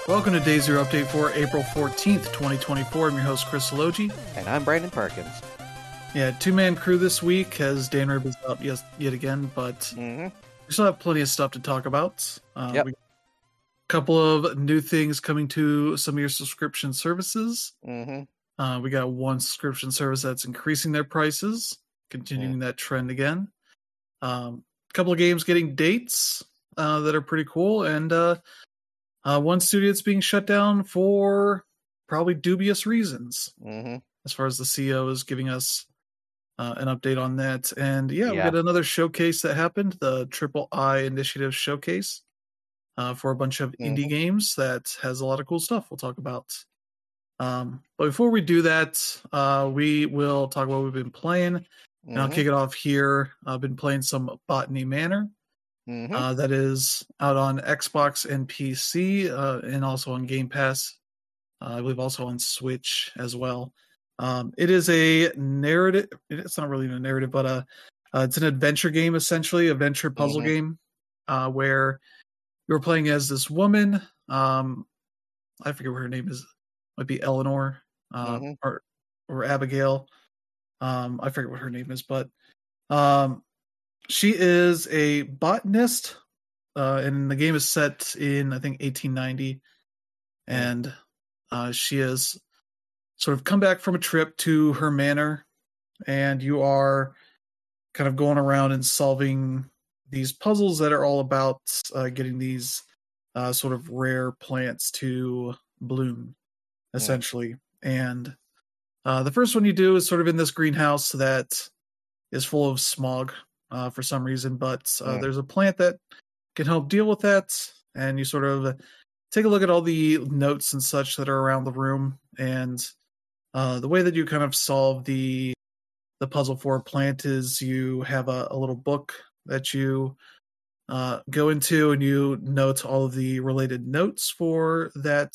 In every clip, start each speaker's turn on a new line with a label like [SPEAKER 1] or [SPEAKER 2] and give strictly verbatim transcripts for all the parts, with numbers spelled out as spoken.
[SPEAKER 1] Welcome to Day Zero Update for April fourteenth, twenty twenty-four. I'm your host, Chris Sologi.
[SPEAKER 2] And I'm Brandon Perkins.
[SPEAKER 1] Yeah, two-man crew this week as Dan Rib is out yes, yet again, but
[SPEAKER 2] mm-hmm.
[SPEAKER 1] we still have plenty of stuff to talk about. Uh,
[SPEAKER 2] yep.
[SPEAKER 1] we, a couple of new things coming to some of your subscription services.
[SPEAKER 2] Mm-hmm.
[SPEAKER 1] Uh, we got one subscription service that's increasing their prices, continuing mm. that trend again. Um, a couple of games getting dates uh, that are pretty cool, and uh, Uh, one studio that's being shut down for probably dubious reasons.
[SPEAKER 2] Mm-hmm.
[SPEAKER 1] As far as the C E O is giving us uh, an update on that. And yeah, yeah, we got another showcase that happened, the Triple I Initiative Showcase uh, for a bunch of mm-hmm. indie games that has a lot of cool stuff we'll talk about. Um, but before we do that, uh, we will talk about what we've been playing. Mm-hmm. And I'll kick it off here. I've been playing some Botany Manor.
[SPEAKER 2] Mm-hmm.
[SPEAKER 1] Uh, that is out on Xbox and P C, uh, and also on Game Pass. Uh, I believe also on Switch as well. Um, it is a narrative. It's not really a narrative, but uh, uh, it's an adventure game, essentially, adventure puzzle mm-hmm. game, uh, where you're playing as this woman. Um, I forget what her name is. It might be Eleanor uh, mm-hmm. or or Abigail. Um, I forget what her name is, but. Um, She is a botanist, uh, and the game is set in, I think, eighteen ninety. And uh, she has sort of come back from a trip to her manor, and you are kind of going around and solving these puzzles that are all about uh, getting these uh, sort of rare plants to bloom, essentially. Yeah. And uh, the first one you do is sort of in this greenhouse that is full of smog. Uh, for some reason, but uh, yeah. there's a plant that can help deal with that, and you sort of take a look at all the notes and such that are around the room, and uh, the way that you kind of solve the the puzzle for a plant is you have a, a little book that you uh, go into, and you note all of the related notes for that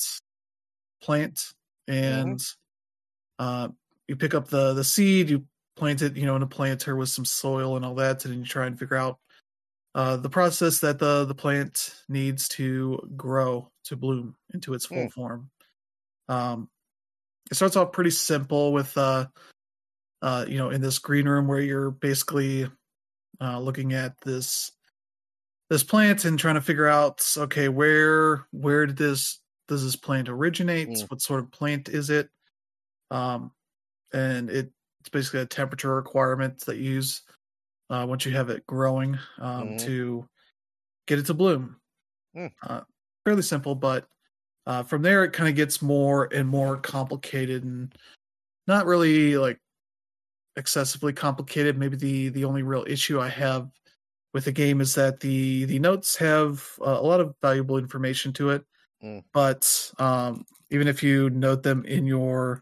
[SPEAKER 1] plant, and mm-hmm. uh, you pick up the the seed, you plant it, you know, in a planter with some soil and all that, and then you try and figure out uh, the process that the, the plant needs to grow, to bloom into its full mm. form. Um, it starts off pretty simple with, uh, uh, you know, in this green room where you're basically uh, looking at this this plant and trying to figure out, okay, where where did this does this plant originate? Mm. What sort of plant is it? Um, and it It's basically a temperature requirement that you use uh, once you have it growing um, mm-hmm. to get it to bloom. Mm. Uh, fairly simple, but uh, from there it kind of gets more and more complicated, and not really like excessively complicated. Maybe the the only real issue I have with the game is that the the notes have uh, a lot of valuable information to it, mm. but um, even if you note them in your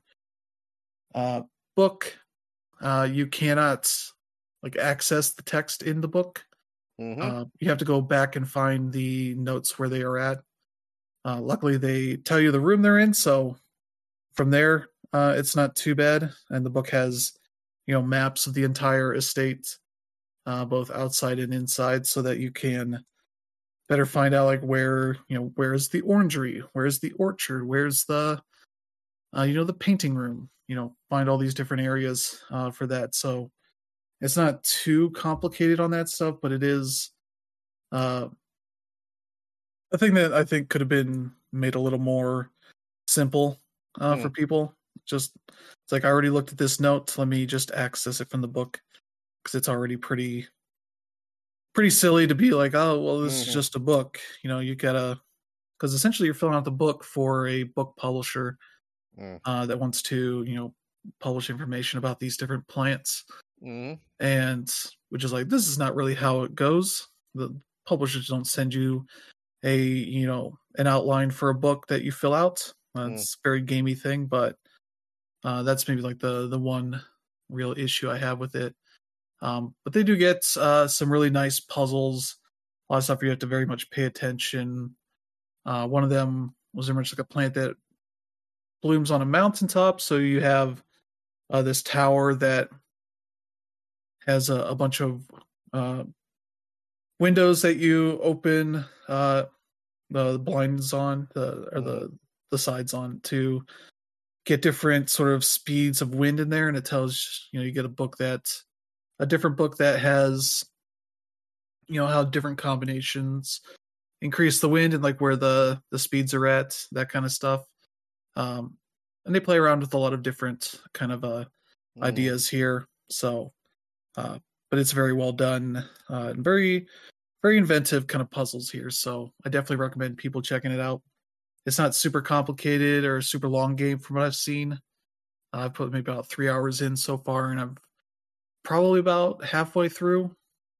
[SPEAKER 1] uh, book. Uh, you cannot like access the text in the book. Mm-hmm. Uh, you have to go back and find the notes where they are at. Uh, luckily, they tell you the room they're in, so from there, uh, it's not too bad. And the book has, you know, maps of the entire estate, uh, both outside and inside, so that you can better find out like where, you know, where's the orangery, where's the orchard, where's the, uh, you know, the painting room. You know, find all these different areas uh, for that. So it's not too complicated on that stuff, but it is uh, a thing that I think could have been made a little more simple uh, mm. for people. Just it's like I already looked at this note. Let me just access it from the book because it's already pretty pretty silly to be like, oh, well, this mm-hmm. is just a book. You know, you gotta because essentially you're filling out the book for a book publisher. Mm. Uh, that wants to, you know, publish information about these different plants. Mm. And which is like, this is not really how it goes. The publishers don't send you a, you know, an outline for a book that you fill out. Uh, mm. It's a very gamey thing, but uh, that's maybe like the, the one real issue I have with it. Um, but they do get uh, some really nice puzzles. A lot of stuff where you have to very much pay attention. Uh, one of them was very much like a plant that blooms on a mountaintop, so you have uh, this tower that has a, a bunch of uh, windows that you open uh, the blinds on, the or
[SPEAKER 2] Mhm.
[SPEAKER 1] the the sides on to get different sort of speeds of wind in there, and it tells you know you get a book that a different book that has you know how different combinations increase the wind and like where the the speeds are at, that kind of stuff. Um, and they play around with a lot of different kind of uh
[SPEAKER 2] Mhm.
[SPEAKER 1] ideas here. So, uh, but it's very well done uh, and very very inventive kind of puzzles here. So I definitely recommend people checking it out. It's not super complicated or a super long game from what I've seen. I've put maybe about three hours in so far, and I'm probably about halfway through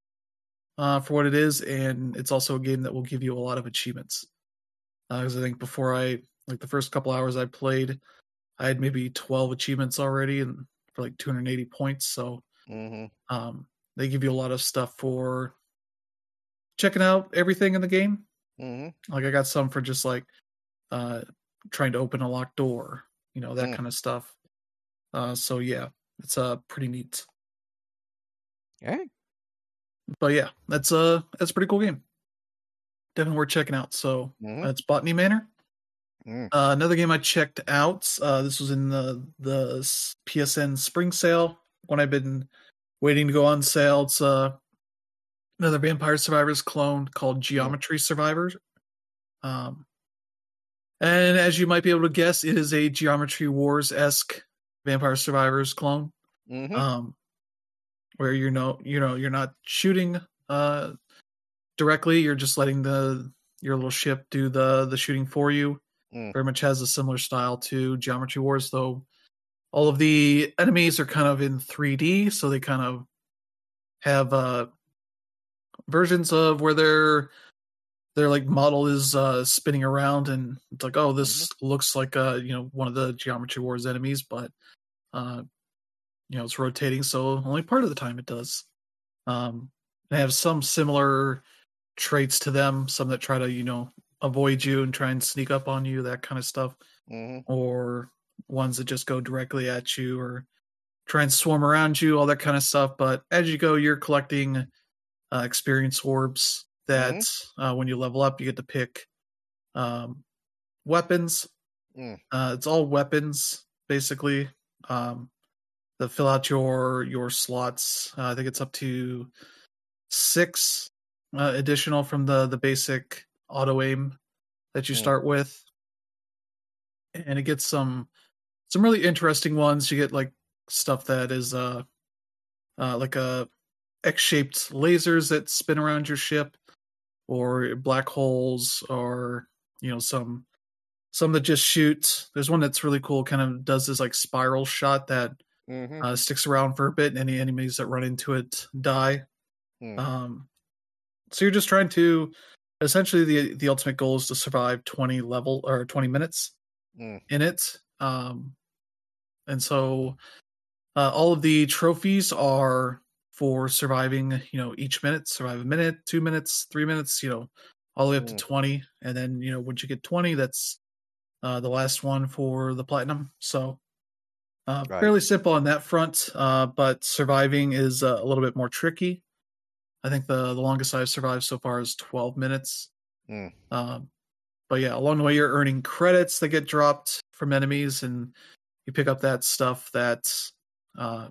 [SPEAKER 1] uh, for what it is. And it's also a game that will give you a lot of achievements. Because I think before I, like the first couple hours I played, I had maybe twelve achievements already and for like two hundred eighty points. So
[SPEAKER 2] Mhm.
[SPEAKER 1] um, they give you a lot of stuff for checking out everything in the game.
[SPEAKER 2] Mhm.
[SPEAKER 1] Like I got some for just like uh, trying to open a locked door, you know, that
[SPEAKER 2] Mm.
[SPEAKER 1] kind of stuff. Uh, so yeah, it's uh pretty neat.
[SPEAKER 2] Alright.
[SPEAKER 1] But yeah, that's a that's a pretty cool game. Definitely worth checking out. So
[SPEAKER 2] Mhm.
[SPEAKER 1] that's Botany Manor.
[SPEAKER 2] Mm.
[SPEAKER 1] Uh, another game I checked out. Uh, this was in the the s- P S N spring sale when I've been waiting to go on sale. It's uh, another Vampire Survivors clone called
[SPEAKER 2] Mm.
[SPEAKER 1] Geometry Survivors. Um, and as you might be able to guess, it is a Geometry Wars esque Vampire Survivors clone.
[SPEAKER 2] Mhm.
[SPEAKER 1] Um, where you know you know you're not shooting uh directly, you're just letting the your little ship do the the shooting for you.
[SPEAKER 2] Mm.
[SPEAKER 1] Very much has a similar style to Geometry Wars, though all of the enemies are kind of in three D, so they kind of have uh versions of where their their like model is uh spinning around, and it's like, oh,
[SPEAKER 2] Mhm.
[SPEAKER 1] this looks like uh you know one of the Geometry Wars enemies, but uh you know it's rotating, so only part of the time it does. Um they have some similar traits to them, some that try to, you know, avoid you and try and sneak up on you, that kind of stuff,
[SPEAKER 2] Mhm.
[SPEAKER 1] or ones that just go directly at you or try and swarm around you, all that kind of stuff. But as you go, you're collecting uh, experience orbs that
[SPEAKER 2] Mhm.
[SPEAKER 1] uh, when you level up, you get to pick um, weapons.
[SPEAKER 2] Mm.
[SPEAKER 1] Uh, it's all weapons, basically. Um, that fill out your your slots. Uh, I think it's up to six uh, additional from the the basic auto aim that you
[SPEAKER 2] Mm.
[SPEAKER 1] start with, and it gets some some really interesting ones. You get like stuff that is uh, uh like a X-shaped lasers that spin around your ship, or black holes, or you know some some that just shoot. There's one that's really cool, kind of does this like spiral shot that
[SPEAKER 2] Mhm.
[SPEAKER 1] uh, sticks around for a bit, and any enemies that run into it die.
[SPEAKER 2] Mm.
[SPEAKER 1] Um, so you're just trying to essentially the the ultimate goal is to survive twenty level or twenty minutes
[SPEAKER 2] Mm.
[SPEAKER 1] in it. Um, and so uh, all of the trophies are for surviving, you know, each minute, survive a minute, two minutes, three minutes, you know, all the way up to
[SPEAKER 2] Mm.
[SPEAKER 1] twenty. And then, you know, once you get twenty, that's uh, the last one for the platinum. So uh,
[SPEAKER 2] Right.
[SPEAKER 1] fairly simple on that front, uh, but surviving is uh, a little bit more tricky. I think the, the longest I've survived so far is twelve minutes.
[SPEAKER 2] Mm.
[SPEAKER 1] Um, but yeah, along the way, you're earning credits that get dropped from enemies, and you pick up that stuff that uh,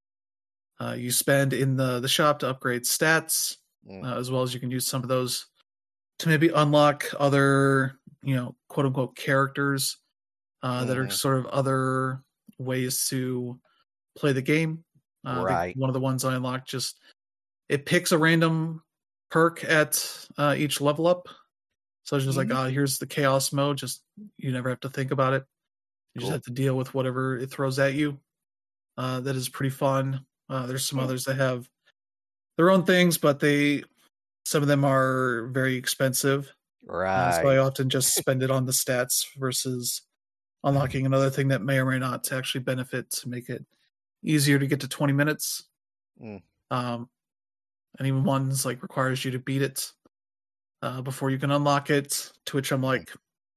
[SPEAKER 1] uh, you spend in the, the shop to upgrade stats,
[SPEAKER 2] Mm.
[SPEAKER 1] uh, as well as you can use some of those to maybe unlock other, you know, quote unquote characters uh, that are
[SPEAKER 2] Mhm.
[SPEAKER 1] sort of other ways to play the game. Uh, I think
[SPEAKER 2] Right.
[SPEAKER 1] one of the ones I unlocked just it picks a random perk at uh, each level up. So it's just like,
[SPEAKER 2] Mhm.
[SPEAKER 1] ah, here's the chaos mode. Just you never have to think about it. You just
[SPEAKER 2] Cool.
[SPEAKER 1] have to deal with whatever it throws at you. Uh, that is pretty fun. Uh, there's some
[SPEAKER 2] Mm.
[SPEAKER 1] others that have their own things, but they some of them are very expensive. Uh, so I
[SPEAKER 2] Right.
[SPEAKER 1] often just spend it on the stats versus unlocking another thing that may or may not to actually benefit to make it easier to get to twenty minutes.
[SPEAKER 2] Mm.
[SPEAKER 1] Um, and even ones like requires you to beat it uh, before you can unlock it. To which I'm
[SPEAKER 2] Mm.
[SPEAKER 1] like,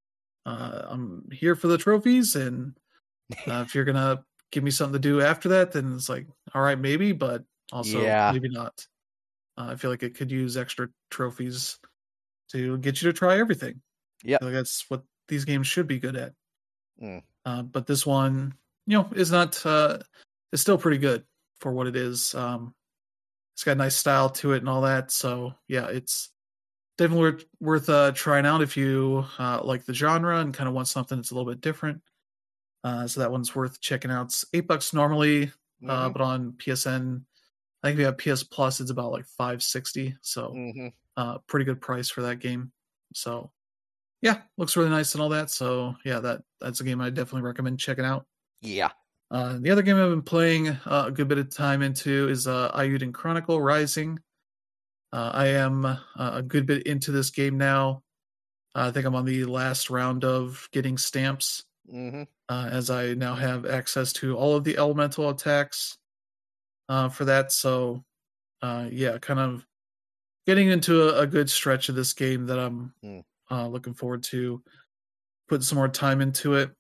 [SPEAKER 1] uh, I'm here for the trophies, and uh, if you're gonna give me something to do after that, then it's like, all right, maybe, but also
[SPEAKER 2] Yeah.
[SPEAKER 1] maybe not. Uh, I feel like it could use extra trophies to get you to try everything.
[SPEAKER 2] Yep.
[SPEAKER 1] Like that's what these games should be good at.
[SPEAKER 2] Mm.
[SPEAKER 1] Uh, but this one, you know, is not. Uh, it's still pretty good for what it is. Um, it's got a nice style to it and all that. So yeah, it's definitely worth, worth uh, trying out if you uh, like the genre and kind of want something that's a little bit different. Uh, so that one's worth checking out. It's eight bucks normally,
[SPEAKER 2] Mm-hmm.
[SPEAKER 1] uh, but on P S N, I think we have P S Plus. It's about like five sixty. So
[SPEAKER 2] Mm-hmm.
[SPEAKER 1] uh, pretty good price for that game. So yeah, looks really nice and all that. So yeah, that that's a game I definitely recommend checking out.
[SPEAKER 2] Yeah.
[SPEAKER 1] Uh, the other game I've been playing uh, a good bit of time into is uh, Eiyuden Chronicle Rising. Uh, I am uh, a good bit into this game now. Uh, I think I'm on the last round of getting stamps,
[SPEAKER 2] Mm-hmm.
[SPEAKER 1] uh, as I now have access to all of the elemental attacks uh, for that. So uh, yeah, kind of getting into a, a good stretch of this game that I'm
[SPEAKER 2] Mm.
[SPEAKER 1] uh, looking forward to putting some more time into it.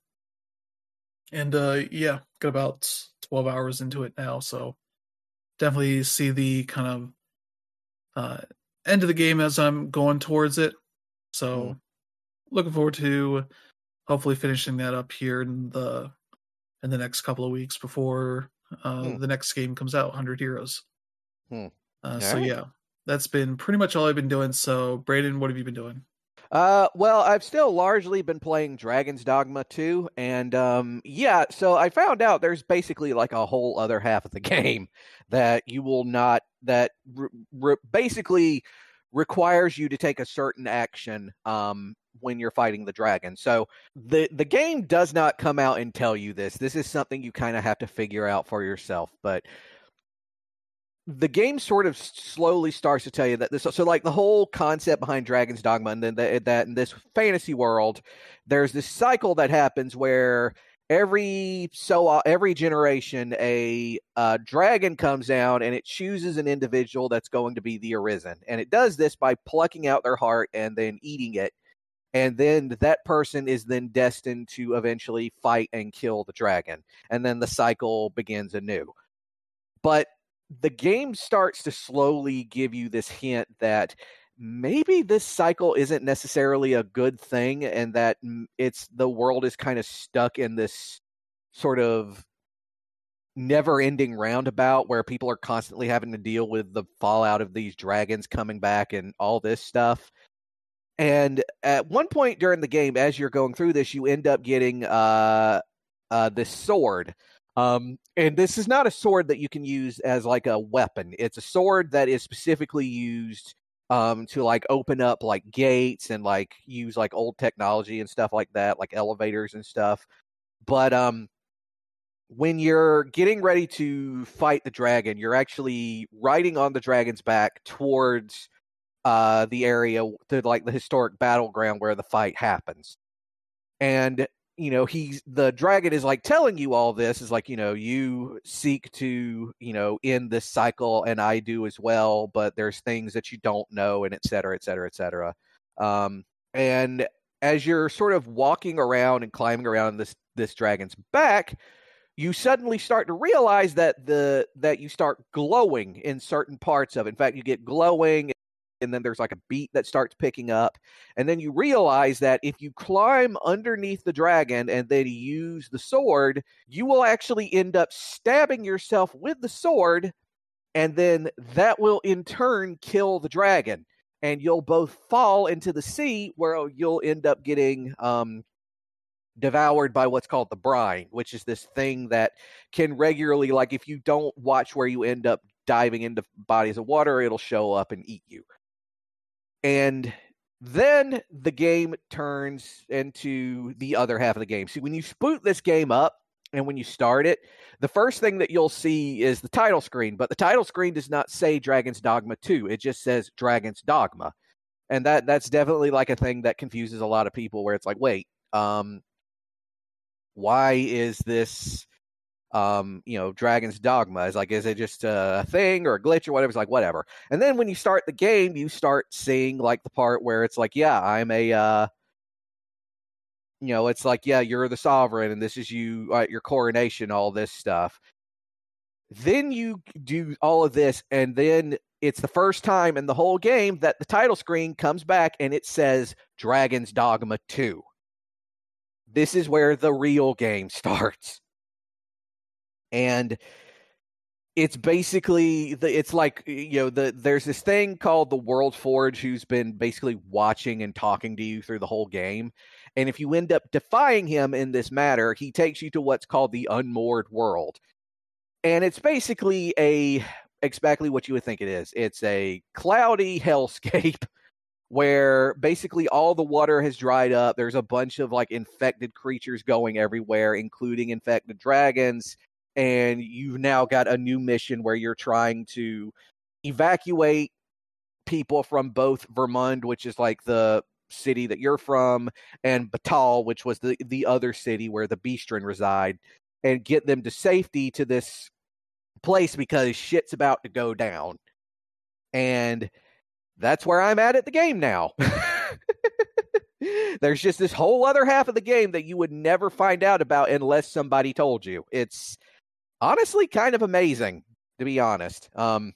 [SPEAKER 1] And uh, yeah, got about twelve hours into it now, so definitely see the kind of uh, end of the game as I'm going towards it. So
[SPEAKER 2] Mm.
[SPEAKER 1] looking forward to hopefully finishing that up here in the in the next couple of weeks before uh,
[SPEAKER 2] Mm.
[SPEAKER 1] the next game comes out, one hundred Heroes.
[SPEAKER 2] Mm.
[SPEAKER 1] Uh, so
[SPEAKER 2] right.
[SPEAKER 1] yeah, that's been pretty much all I've been doing. So Braden, what have you been doing?
[SPEAKER 2] Uh, well, I've still largely been playing Dragon's Dogma two, and um, yeah, so I found out there's basically like a whole other half of the game that you will not, that re- re- basically requires you to take a certain action um, when you're fighting the dragon. So the the game does not come out and tell you this. This is something you kind of have to figure out for yourself, but the game sort of slowly starts to tell you that this, so like the whole concept behind Dragon's Dogma, and then the, that in this fantasy world, there's this cycle that happens where every so every generation a uh, dragon comes down and it chooses an individual that's going to be the Arisen, and it does this by plucking out their heart and then eating it, and then that person is then destined to eventually fight and kill the dragon, and then the cycle begins anew. But the game starts to slowly give you this hint that maybe this cycle isn't necessarily a good thing, and that it's the world is kind of stuck in this sort of never-ending roundabout where people are constantly having to deal with the fallout of these dragons coming back and all this stuff. And at one point during the game, as you're going through this, you end up getting uh, uh, this sword. Um, and this is not a sword that you can use as like a weapon. It's a sword that is specifically used um, to like open up like gates and like use like old technology and stuff like that, like elevators and stuff. But um, when you're getting ready to fight the dragon, you're actually riding on the dragon's back towards uh, the area, to like the historic battleground where the fight happens. And you know, he's the dragon is like telling you all this is like, you know, you seek to, you know, end this cycle, and I do as well, but there's things that you don't know, and et cetera, et cetera, et cetera. Um, and as you're sort of walking around and climbing around this this dragon's back, you suddenly start to realize that the that you start glowing in certain parts of it. In fact, you get glowing, and then there's like a beat that starts picking up. And then you realize that if you climb underneath the dragon and then use the sword, you will actually end up stabbing yourself with the sword, and then that will in turn kill the dragon. And you'll both fall into the sea, where you'll end up getting um, devoured by what's called the brine, which is this thing that can regularly, like if you don't watch where you end up diving into bodies of water, it'll show up and eat you. And then the game turns into the other half of the game. See, when you boot this game up and when you start it, the first thing that you'll see is the title screen. But the title screen does not say Dragon's Dogma two. It just says Dragon's Dogma. And that that's definitely like a thing that confuses a lot of people, where it's like, wait, um, why is this... Um, you know, Dragon's Dogma? Is like, is it just a thing or a glitch or whatever? It's like, whatever. And then when you start the game, you start seeing like the part where it's like, yeah, I'm a, uh, you know, it's like, yeah, you're the sovereign and this is you at uh, your coronation, all this stuff. Then you do all of this, and then it's the first time in the whole game that the title screen comes back and it says Dragon's Dogma two. This is where the real game starts. And it's basically, the, it's like, you know, the there's this thing called the World Forge who's been basically watching and talking to you through the whole game. And if you end up defying him in this matter, he takes you to what's called the Unmoored World. And it's basically a exactly what you would think it is. It's a cloudy hellscape where basically all the water has dried up. There's a bunch of like infected creatures going everywhere, including infected dragons. And you've now got a new mission where you're trying to evacuate people from both Vermund, which is like the city that you're from, and Batal, which was the, the other city where the Beastren reside, and get them to safety to this place because shit's about to go down. And that's where I'm at at the game now. There's just this whole other half of the game that you would never find out about unless somebody told you. It's honestly kind of amazing, to be honest. Um,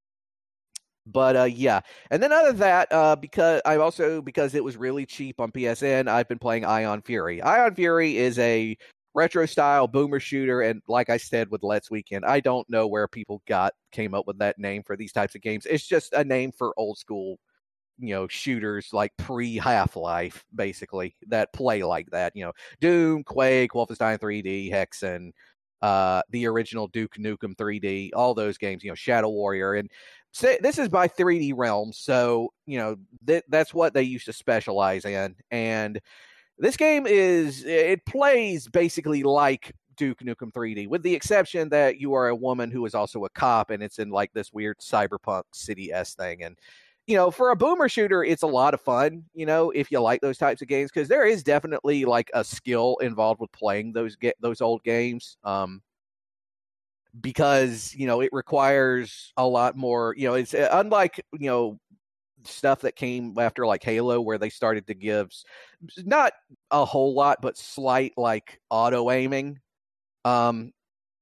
[SPEAKER 2] but uh, yeah, and then other than that, uh, because I also because it was really cheap on P S N, I've been playing Ion Fury. Ion Fury is a retro style boomer shooter, and like I said with Let's Weekend, I don't know where people got came up with that name for these types of games. It's just a name for old school, you know, shooters like pre Half-Life, basically, that play like that. You know, Doom, Quake, Wolfenstein three D, Hexen, uh, the original Duke Nukem three D, all those games. You know, Shadow Warrior, and so this is by three D Realms, so you know th- that's what they used to specialize in. And this game is it plays basically like Duke Nukem three D, with the exception that you are a woman who is also a cop, and it's in like this weird cyberpunk city-esque thing. And you know, for a boomer shooter, it's a lot of fun, you know, if you like those types of games, because there is definitely like a skill involved with playing those get those old games. Um, because, you know, it requires a lot more, you know, it's uh, unlike, you know, stuff that came after like Halo, where they started to give not a whole lot, but slight like auto aiming. Um,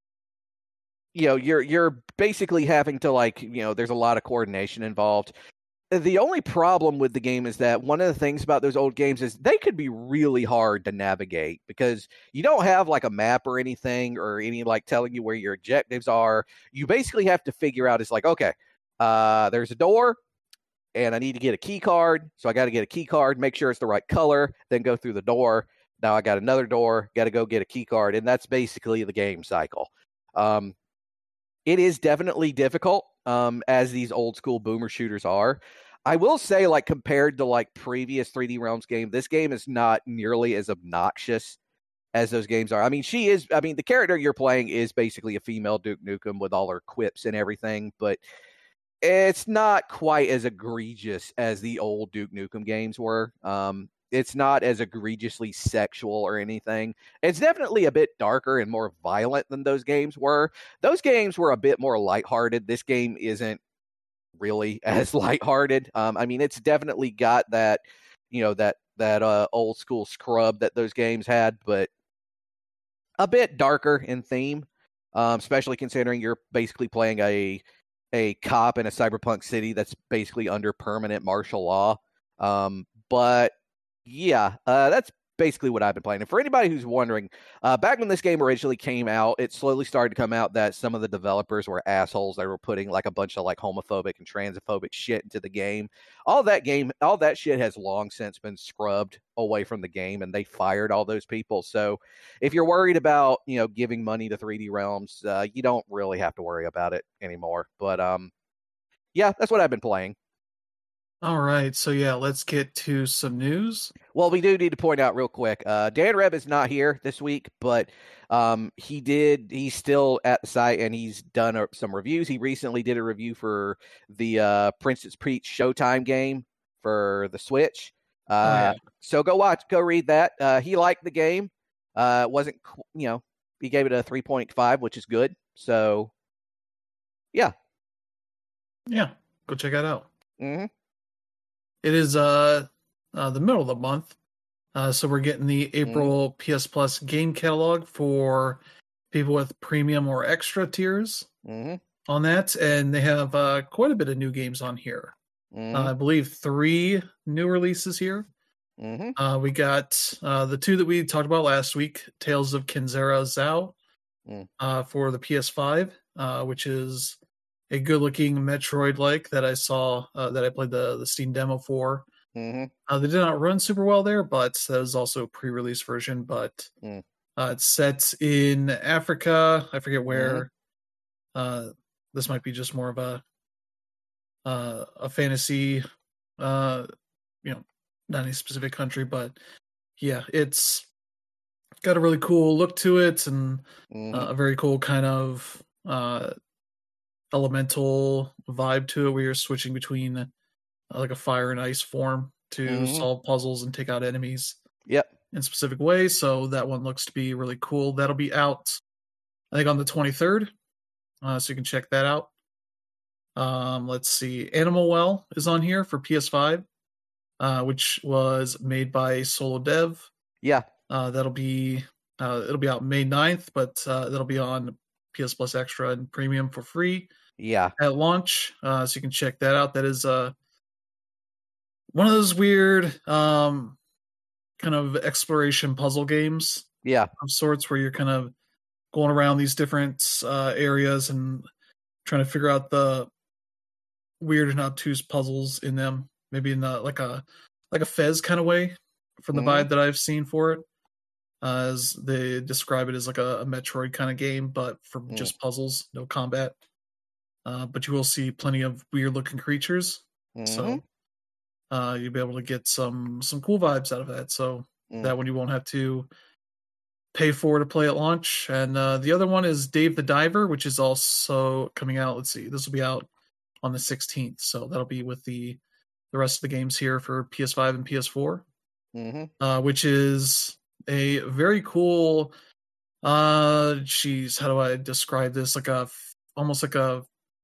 [SPEAKER 2] you know, you're you're basically having to like, you know, there's a lot of coordination involved. The only problem with the game is that one of the things about those old games is they could be really hard to navigate because you don't have like a map or anything or any like telling you where your objectives are. You basically have to figure out, it's like, okay, uh, there's a door and I need to get a key card. So I got to get a key card, make sure it's the right color, then go through the door. Now I got another door, got to go get a key card. And that's basically the game cycle. Um, it is definitely difficult. Um, as these old school boomer shooters are. I will say, like, compared to like previous three D Realms game, this game is not nearly as obnoxious as those games are. I mean, she is, I mean, the character you're playing is basically a female Duke Nukem with all her quips and everything, but it's not quite as egregious as the old Duke Nukem games were. Um, it's not as egregiously sexual or anything. It's definitely a bit darker and more violent than those games were. Those games were a bit more lighthearted. This game isn't really as lighthearted. Um, I mean, it's definitely got that, you know, that that uh, old school scrub that those games had, but a bit darker in theme, um, especially considering you're basically playing a a cop in a cyberpunk city that's basically under permanent martial law. Um, but yeah, uh, that's basically what I've been playing. And for anybody who's wondering, uh, back when this game originally came out, it slowly started to come out that some of the developers were assholes. They were putting like a bunch of like homophobic and transphobic shit into the game. All that game, all that shit has long since been scrubbed away from the game, and they fired all those people. So if you're worried about, you know, giving money to three D Realms, uh, you don't really have to worry about it anymore. But um, yeah, that's what I've been playing.
[SPEAKER 1] All right, so yeah, let's get to some news.
[SPEAKER 2] Well, we do need to point out real quick, uh, Dan Reb is not here this week, but um, he did, he's still at the site, and he's done uh, some reviews. He recently did a review for the uh, Princess Peach Showtime game for the Switch. Uh, oh, yeah. So go watch, go read that. Uh, he liked the game. Uh, wasn't, you know, he gave it a three point five, which is good. So, yeah.
[SPEAKER 1] Yeah, go check that out.
[SPEAKER 2] Mm-hmm.
[SPEAKER 1] It is uh, uh, the middle of the month, uh, so we're getting the April mm-hmm. P S Plus game catalog for people with premium or extra tiers.
[SPEAKER 2] Mm-hmm.
[SPEAKER 1] on that, and they have uh, quite a bit of new games on here.
[SPEAKER 2] Mm-hmm.
[SPEAKER 1] Uh, I believe three new releases here.
[SPEAKER 2] Mm-hmm.
[SPEAKER 1] Uh, we got uh, the two that we talked about last week, Tales of Kenzera Zao
[SPEAKER 2] Mm.
[SPEAKER 1] uh, for the P S five, uh, which is a good-looking Metroid-like that I saw uh, that I played the the Steam demo for.
[SPEAKER 2] Mm-hmm.
[SPEAKER 1] Uh, they did not run super well there, but that was also a pre-release version. But
[SPEAKER 2] Mm.
[SPEAKER 1] uh, it's set in Africa. I forget
[SPEAKER 2] Mm-hmm.
[SPEAKER 1] where. Uh, this might be just more of a uh, a fantasy, uh, you know, not any specific country, but yeah, it's got a really cool look to it and
[SPEAKER 2] Mm-hmm.
[SPEAKER 1] uh, a very cool kind of uh, elemental vibe to it, where you're switching between uh, like a fire and ice form to
[SPEAKER 2] Mm-hmm.
[SPEAKER 1] solve puzzles and take out enemies
[SPEAKER 2] Yep.
[SPEAKER 1] in specific ways. So that one looks to be really cool. That'll be out, I think, on the twenty-third, uh, so you can check that out. Um, let's see, Animal Well is on here for P S five, uh, which was made by Solo Dev.
[SPEAKER 2] Yeah.
[SPEAKER 1] Uh, that'll be uh, it'll be out May ninth, but uh, that'll be on P S Plus Extra and Premium for free
[SPEAKER 2] Yeah.
[SPEAKER 1] at launch, uh, so you can check that out. That is uh, one of those weird um, kind of exploration puzzle games
[SPEAKER 2] Yeah.
[SPEAKER 1] of sorts, where you're kind of going around these different uh, areas and trying to figure out the weird and obtuse puzzles in them. Maybe in the, like a like a Fez kind of way, from the
[SPEAKER 2] Mhm.
[SPEAKER 1] vibe that I've seen for it. Uh, as they describe it as like a, a Metroid kind of game, but for
[SPEAKER 2] Mm.
[SPEAKER 1] just puzzles, no combat. Uh, but you will see plenty of weird looking creatures,
[SPEAKER 2] Mhm.
[SPEAKER 1] so uh, you'll be able to get some some cool vibes out of that. So
[SPEAKER 2] Mm.
[SPEAKER 1] that one you won't have to pay for to play at launch. And uh, the other one is Dave the Diver, which is also coming out. Let's see, this will be out on the sixteenth, so that'll be with the the rest of the games here for P S five and P S four,
[SPEAKER 2] Mhm.
[SPEAKER 1] uh, which is a very cool. Uh, geez, how do I describe this? Like a f- almost like a,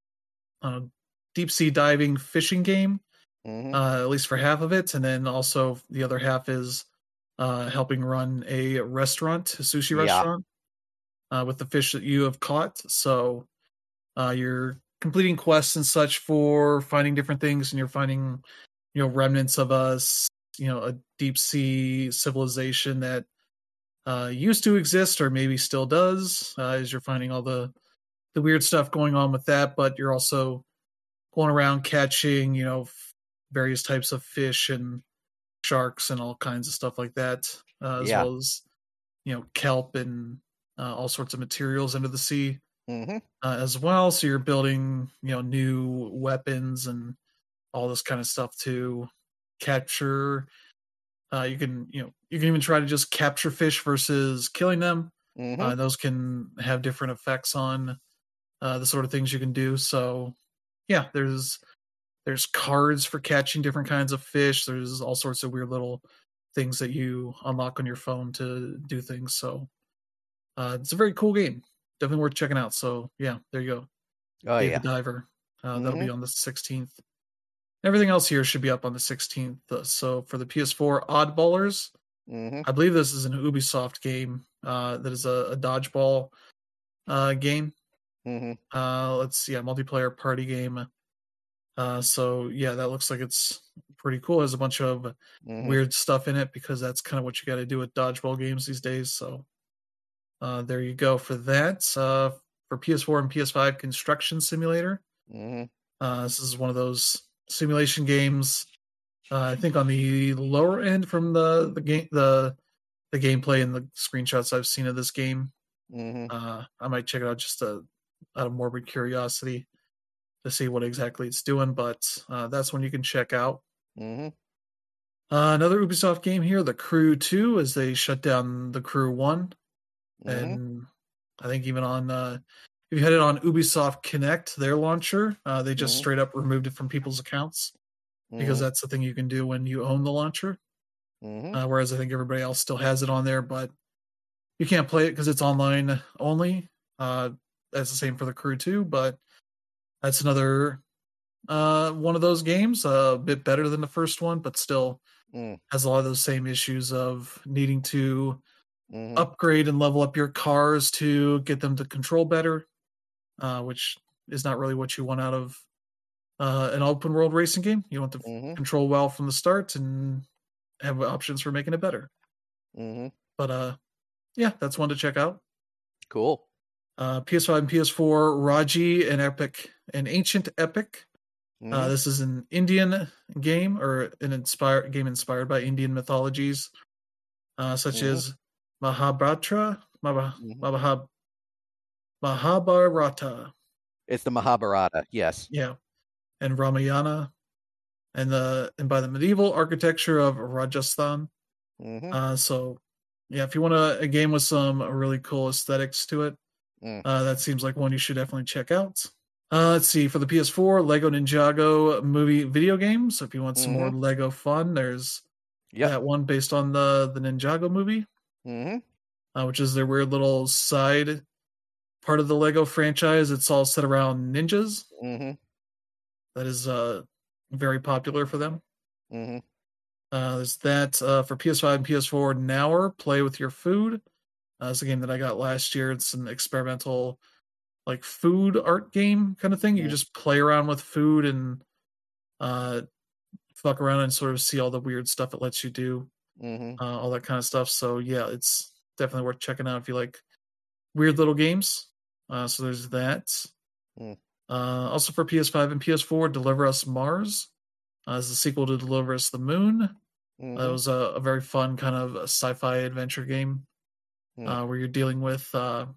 [SPEAKER 1] uh deep sea diving fishing game.
[SPEAKER 2] Mhm.
[SPEAKER 1] Uh, at least for half of it, and then also the other half is uh, helping run a restaurant, a sushi
[SPEAKER 2] Yeah.
[SPEAKER 1] restaurant, uh, with the fish that you have caught. So uh, you're completing quests and such for finding different things, and you're finding, you know, remnants of a, s- you know, a deep sea civilization that uh, used to exist or maybe still does. Uh, as you're finding all the the weird stuff going on with that, but you're also going around catching, you know, f- various types of fish and sharks and all kinds of stuff like that, uh, as
[SPEAKER 2] Yeah.
[SPEAKER 1] well as, you know, kelp and uh, all sorts of materials into the sea
[SPEAKER 2] Mhm.
[SPEAKER 1] uh, as well. So you're building, you know, new weapons and all this kind of stuff to capture. Uh, you can, you know, you can even try to just capture fish versus killing them.
[SPEAKER 2] Mhm.
[SPEAKER 1] Uh, those can have different effects on uh, the sort of things you can do. So, yeah, there's there's cards for catching different kinds of fish. There's all sorts of weird little things that you unlock on your phone to do things. So, uh, it's a very cool game. Definitely worth checking out. So, yeah, there you go.
[SPEAKER 2] Oh
[SPEAKER 1] Dave
[SPEAKER 2] yeah.
[SPEAKER 1] the Diver. Uh, that'll be
[SPEAKER 2] Mhm.
[SPEAKER 1] on the sixteenth. Everything else here should be up on the sixteenth. Uh, So, for the P S four, Oddballers.
[SPEAKER 2] Mhm.
[SPEAKER 1] I believe this is an Ubisoft game uh, that is a, a dodgeball uh, game.
[SPEAKER 2] Mhm.
[SPEAKER 1] Uh, let's see, a multiplayer party game. Uh, so yeah, that looks like it's pretty cool. There's a bunch of
[SPEAKER 2] Mhm.
[SPEAKER 1] weird stuff in it because that's kind of what you got to do with dodgeball games these days. So uh, there you go for that. Uh, for P S four and P S five, Construction Simulator.
[SPEAKER 2] Mhm.
[SPEAKER 1] Uh, this is one of those simulation games. Uh, I think on the lower end from the the game the the gameplay and the screenshots I've seen of this game.
[SPEAKER 2] Mhm.
[SPEAKER 1] Uh, I might check it out just to, out of morbid curiosity to see what exactly it's doing, but uh, that's one you can check out.
[SPEAKER 2] Mhm.
[SPEAKER 1] Uh, another Ubisoft game here, The Crew two, as they shut down The Crew one.
[SPEAKER 2] Mhm.
[SPEAKER 1] And I think even on, uh, if you had it on Ubisoft Connect, their launcher, uh, they just
[SPEAKER 2] Mhm.
[SPEAKER 1] straight up removed it from people's accounts because
[SPEAKER 2] Mhm.
[SPEAKER 1] that's the thing you can do when you own the launcher.
[SPEAKER 2] Mhm.
[SPEAKER 1] Uh, whereas I think everybody else still has it on there, but you can't play it because it's online only. Uh, that's the same for The Crew two, but that's another uh, one of those games, uh, a bit better than the first one, but still
[SPEAKER 2] Mm.
[SPEAKER 1] has a lot of those same issues of needing to
[SPEAKER 2] Mhm.
[SPEAKER 1] upgrade and level up your cars to get them to control better, uh, which is not really what you want out of uh, an open world racing game. You want to
[SPEAKER 2] Mm-hmm.
[SPEAKER 1] control well from the start and have options for making it better.
[SPEAKER 2] Mm-hmm.
[SPEAKER 1] But uh, yeah, that's one to check out.
[SPEAKER 2] Cool.
[SPEAKER 1] Uh, P S five and P S four, Raji and Epic, an Ancient Epic.
[SPEAKER 2] Mm-hmm.
[SPEAKER 1] Uh, this is an Indian game or an inspired game inspired by Indian mythologies, uh, such
[SPEAKER 2] Mhm.
[SPEAKER 1] as Mahabharata, Maha,
[SPEAKER 2] Mhm.
[SPEAKER 1] Maha, Mahabharata,
[SPEAKER 2] It's the Mahabharata. Yes.
[SPEAKER 1] yeah, and Ramayana, and the and by the medieval architecture of Rajasthan.
[SPEAKER 2] Mm-hmm.
[SPEAKER 1] Uh, so, yeah, if you want a, a game with some really cool aesthetics to it,
[SPEAKER 2] Mm.
[SPEAKER 1] uh, that seems like one you should definitely check out. Uh, let's see, for the P S four, Lego Ninjago movie video game. So if you want some more
[SPEAKER 2] Mhm.
[SPEAKER 1] Lego fun, there's
[SPEAKER 2] Yep.
[SPEAKER 1] that one based on the the Ninjago movie,
[SPEAKER 2] Mm-hmm.
[SPEAKER 1] uh, which is their weird little side part of the Lego franchise. It's all set around ninjas.
[SPEAKER 2] Mm-hmm.
[SPEAKER 1] That is uh, very popular for them.
[SPEAKER 2] Mm-hmm.
[SPEAKER 1] Uh, there's that uh, for P S five and P S four. Nower, Play with Your Food. Uh, it's a game that I got last year. It's an experimental, like food art game kind of thing. You
[SPEAKER 2] Mm.
[SPEAKER 1] just play around with food and uh, fuck around and sort of see all the weird stuff it lets you do,
[SPEAKER 2] Mm-hmm.
[SPEAKER 1] uh, all that kind of stuff. So yeah, it's definitely worth checking out if you like weird little games. Uh, so there's that.
[SPEAKER 2] Mm.
[SPEAKER 1] Uh, also for P S five and P S four, Deliver Us Mars. Uh, is the sequel to Deliver Us the Moon.
[SPEAKER 2] Mm-hmm.
[SPEAKER 1] Uh, it was a, a very fun kind of sci-fi adventure game
[SPEAKER 2] Mm.
[SPEAKER 1] uh, where you're dealing with uh,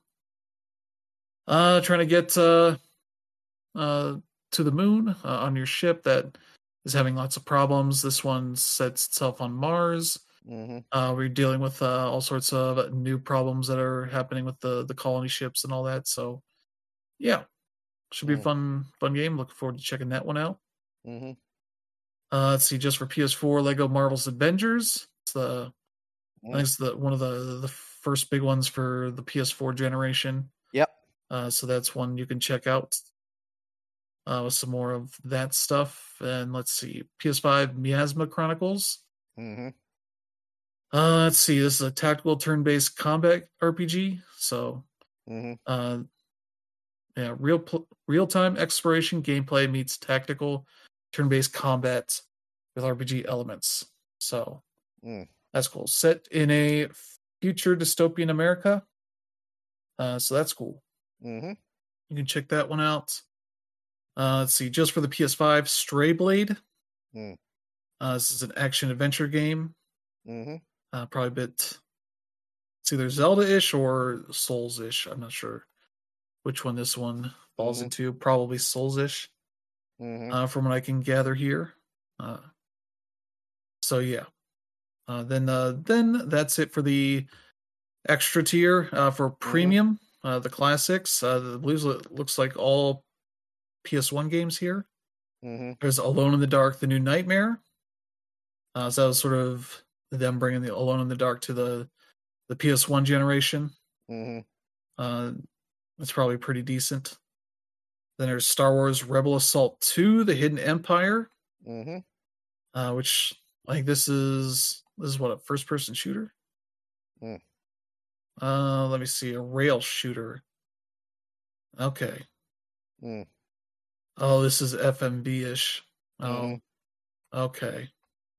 [SPEAKER 1] uh, trying to get uh, uh, to the moon uh, on your ship that is having lots of problems. This one sets itself on Mars.
[SPEAKER 2] Mm-hmm.
[SPEAKER 1] Uh, we're dealing with uh, all sorts of new problems that are happening with the the colony ships and all that. So, yeah, should be a
[SPEAKER 2] Mm.
[SPEAKER 1] fun fun game. Looking forward to checking that one out.
[SPEAKER 2] Mm-hmm.
[SPEAKER 1] Uh, let's see, just for P S four, Lego Marvel's Avengers. It's the I think
[SPEAKER 2] Mm.
[SPEAKER 1] it's the one of the the first big ones for the P S four generation.
[SPEAKER 2] Yep.
[SPEAKER 1] Uh, so that's one you can check out uh, with some more of that stuff. And let's see, P S five Miasma Chronicles.
[SPEAKER 2] Mm-hmm.
[SPEAKER 1] Uh, let's see, this is a tactical turn-based combat R P G. So,
[SPEAKER 2] Mm-hmm.
[SPEAKER 1] uh, yeah, real pl- real-time exploration gameplay meets tactical turn-based combat with R P G elements. So
[SPEAKER 2] Mm.
[SPEAKER 1] that's cool. Set in a future dystopian America. Uh, so that's cool.
[SPEAKER 2] Mm-hmm.
[SPEAKER 1] You can check that one out. Uh, let's see, just for the P S five, Stray Blade.
[SPEAKER 2] Mm.
[SPEAKER 1] Uh, this is an action adventure game.
[SPEAKER 2] Mm-hmm.
[SPEAKER 1] Uh, probably a bit. It's either Zelda-ish or Souls-ish. I'm not sure which one this one falls
[SPEAKER 2] Mhm.
[SPEAKER 1] into. Probably Souls-ish,
[SPEAKER 2] Mm-hmm.
[SPEAKER 1] uh, from what I can gather here. Uh, so yeah. Uh, then uh, then that's it for the extra tier. Uh, for premium, uh, the classics. Uh, the blues looks like all P S one games here.
[SPEAKER 2] Mm-hmm.
[SPEAKER 1] There's Alone in the Dark: The New Nightmare. Uh, so that was sort of them bringing the Alone in the Dark to the the P S one generation.
[SPEAKER 2] Mm-hmm.
[SPEAKER 1] Uh, it's probably pretty decent. Then there's Star Wars Rebel Assault two: The Hidden Empire,
[SPEAKER 2] Mm-hmm.
[SPEAKER 1] uh, which I think this is this is what, a first person shooter.
[SPEAKER 2] Mm.
[SPEAKER 1] Uh, let me see, a rail shooter. Okay.
[SPEAKER 2] Mm.
[SPEAKER 1] Oh, this is F M V ish. Oh,
[SPEAKER 2] Mhm.
[SPEAKER 1] okay.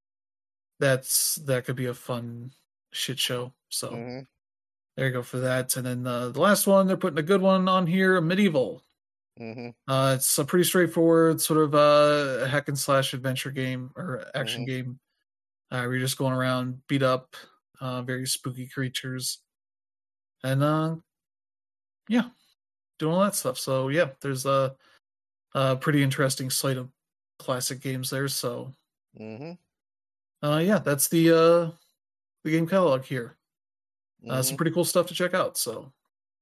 [SPEAKER 1] That's that could be a fun shit show. So
[SPEAKER 2] Mm-hmm.
[SPEAKER 1] there you go for that. And then uh, the last one, they're putting a good one on here, Medieval.
[SPEAKER 2] Mm-hmm.
[SPEAKER 1] Uh, it's a pretty straightforward sort of uh, hack and slash adventure game or action
[SPEAKER 2] Mhm.
[SPEAKER 1] game. Uh, where you're just going around, beat up uh, very spooky creatures, and uh, yeah, doing all that stuff. So yeah, there's a, a pretty interesting slate of classic games there. So
[SPEAKER 2] Mm-hmm.
[SPEAKER 1] uh, yeah, that's the uh, the game catalog here. Uh,
[SPEAKER 2] Mm-hmm.
[SPEAKER 1] some pretty cool stuff to check out. So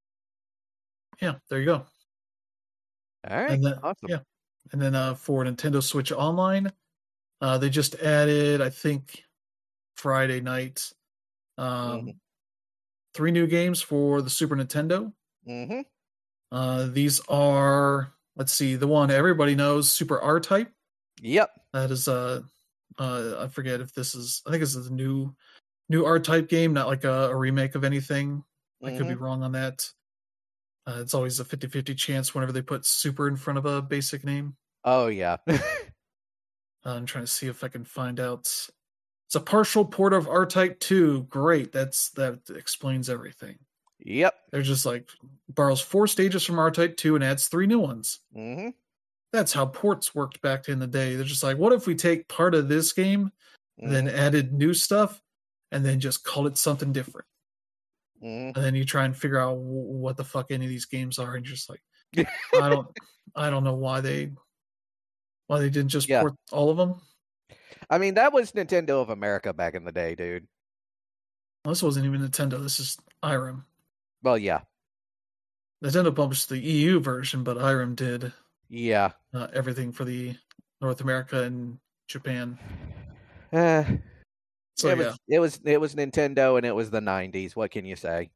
[SPEAKER 1] yeah, there you go.
[SPEAKER 2] All right.
[SPEAKER 1] And then
[SPEAKER 2] Awesome.
[SPEAKER 1] yeah, and then uh, for Nintendo Switch Online, uh, they just added, I think, Friday night, um,
[SPEAKER 2] Mhm.
[SPEAKER 1] three new games for the Super Nintendo.
[SPEAKER 2] Mm-hmm.
[SPEAKER 1] Uh, these are, let's see, the one everybody knows, Super R-Type.
[SPEAKER 2] Yep.
[SPEAKER 1] That is uh, uh, I forget if this is, I think this is a new new R-Type game, not like a, a remake of anything. I could be
[SPEAKER 2] Mhm.
[SPEAKER 1] wrong on that. Uh, it's always a fifty-fifty chance whenever they put super in front of a basic name.
[SPEAKER 2] Oh, yeah.
[SPEAKER 1] uh, I'm trying to see if I can find out. It's a partial port of R-Type two. Great. That's that explains everything.
[SPEAKER 2] Yep.
[SPEAKER 1] They're just like, borrows four stages from R-Type two and adds three new ones.
[SPEAKER 2] Mm-hmm.
[SPEAKER 1] That's how ports worked back in the day. They're just like, what if we take part of this game,
[SPEAKER 2] mm-hmm.
[SPEAKER 1] and then added new stuff, and then just call it something different?
[SPEAKER 2] Mm-hmm.
[SPEAKER 1] And then you try and figure out what the fuck any of these games are, and you're just like, I don't, I don't know why they, why they didn't just
[SPEAKER 2] yeah.
[SPEAKER 1] port all of them.
[SPEAKER 2] I mean, that was Nintendo of America back in the day, dude.
[SPEAKER 1] Well, this wasn't even Nintendo. This is I R A M.
[SPEAKER 2] Well, yeah.
[SPEAKER 1] Nintendo published the E U version, but I R A M did.
[SPEAKER 2] Yeah.
[SPEAKER 1] Uh, everything for the North America and Japan.
[SPEAKER 2] Uh,
[SPEAKER 1] so
[SPEAKER 2] it
[SPEAKER 1] yeah,
[SPEAKER 2] was, it was it was Nintendo, and it was the nineties. What can you say?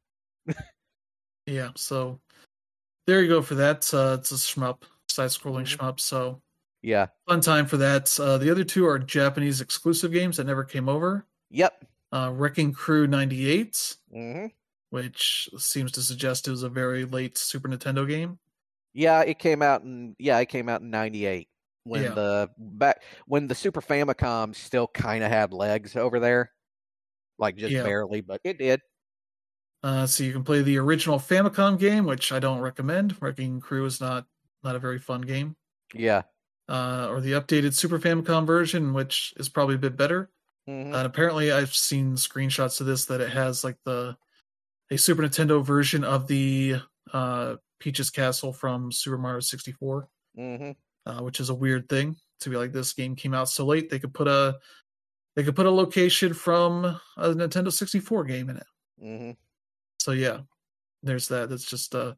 [SPEAKER 1] yeah. So there you go for that. Uh, it's a shmup, side-scrolling
[SPEAKER 2] mm-hmm.
[SPEAKER 1] shmup. So
[SPEAKER 2] yeah,
[SPEAKER 1] fun time for that. Uh, the other two are Japanese exclusive games that never came over.
[SPEAKER 2] Yep.
[SPEAKER 1] Uh, Wrecking Crew ninety-eight,
[SPEAKER 2] mm-hmm.
[SPEAKER 1] which seems to suggest it was a very late Super Nintendo game.
[SPEAKER 2] Yeah, it came out in yeah, it came out in ninety-eight when
[SPEAKER 1] yeah.
[SPEAKER 2] the back when the Super Famicom still kind of had legs over there, like just
[SPEAKER 1] yeah.
[SPEAKER 2] barely, but it did.
[SPEAKER 1] Uh, so you can play the original Famicom game, which I don't recommend. Wrecking Crew is not not a very fun game.
[SPEAKER 2] Yeah.
[SPEAKER 1] Uh, or the updated Super Famicom version, which is probably a bit better.
[SPEAKER 2] Mm-hmm.
[SPEAKER 1] And apparently, I've seen screenshots of this that it has like the a Super Nintendo version of the uh, Peach's Castle from Super Mario sixty-four,
[SPEAKER 2] mm-hmm.
[SPEAKER 1] uh, which is a weird thing to be like. This game came out so late; they could put a they could put a location from a Nintendo sixty-four game in it.
[SPEAKER 2] Mm-hmm.
[SPEAKER 1] So yeah, there's that. That's just a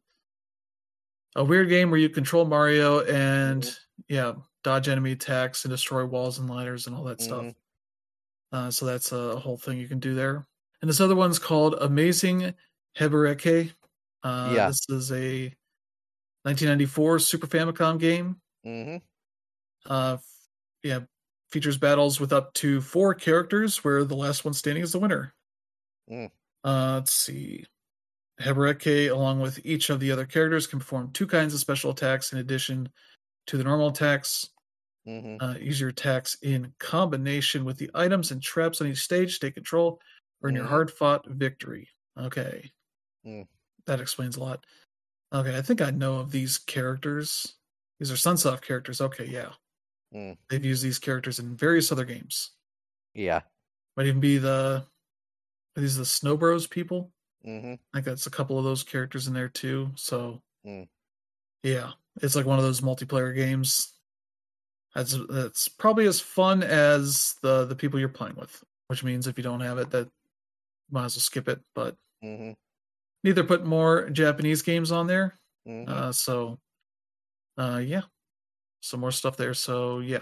[SPEAKER 1] a weird game where you control Mario and mm-hmm. yeah, dodge enemy attacks and destroy walls and ladders and all that mm-hmm. stuff. Uh, so that's a whole thing you can do there. And this other one's called Amazing Hebereke. Uh,
[SPEAKER 2] yeah.
[SPEAKER 1] This is a nineteen ninety-four Super Famicom game.
[SPEAKER 2] Mm-hmm.
[SPEAKER 1] Uh, yeah, features battles with up to four characters where the last one standing is the winner.
[SPEAKER 2] Mm.
[SPEAKER 1] Uh, let's see. Hebereke, along with each of the other characters, can perform two kinds of special attacks in addition to the normal attacks.
[SPEAKER 2] Mm-hmm.
[SPEAKER 1] Uh, use your attacks in combination with the items and traps on each stage to take control or in mm-hmm. your hard-fought victory. Okay.
[SPEAKER 2] Mm.
[SPEAKER 1] That explains a lot. Okay, I think I know of these characters. These are Sunsoft characters. Okay, yeah.
[SPEAKER 2] Mm.
[SPEAKER 1] They've used these characters in various other games.
[SPEAKER 2] Yeah.
[SPEAKER 1] Might even be the... Are these the Snow Bros people?
[SPEAKER 2] Mm-hmm.
[SPEAKER 1] I think that's a couple of those characters in there too. So,
[SPEAKER 2] mm.
[SPEAKER 1] yeah. It's like one of those multiplayer games. That's that's probably as fun as the, the people you're playing with. Which means if you don't have it, that you might as well skip it. But
[SPEAKER 2] mm-hmm.
[SPEAKER 1] neither put more Japanese games on there.
[SPEAKER 2] Mm-hmm.
[SPEAKER 1] Uh, so, uh, yeah. Some more stuff there. So, yeah.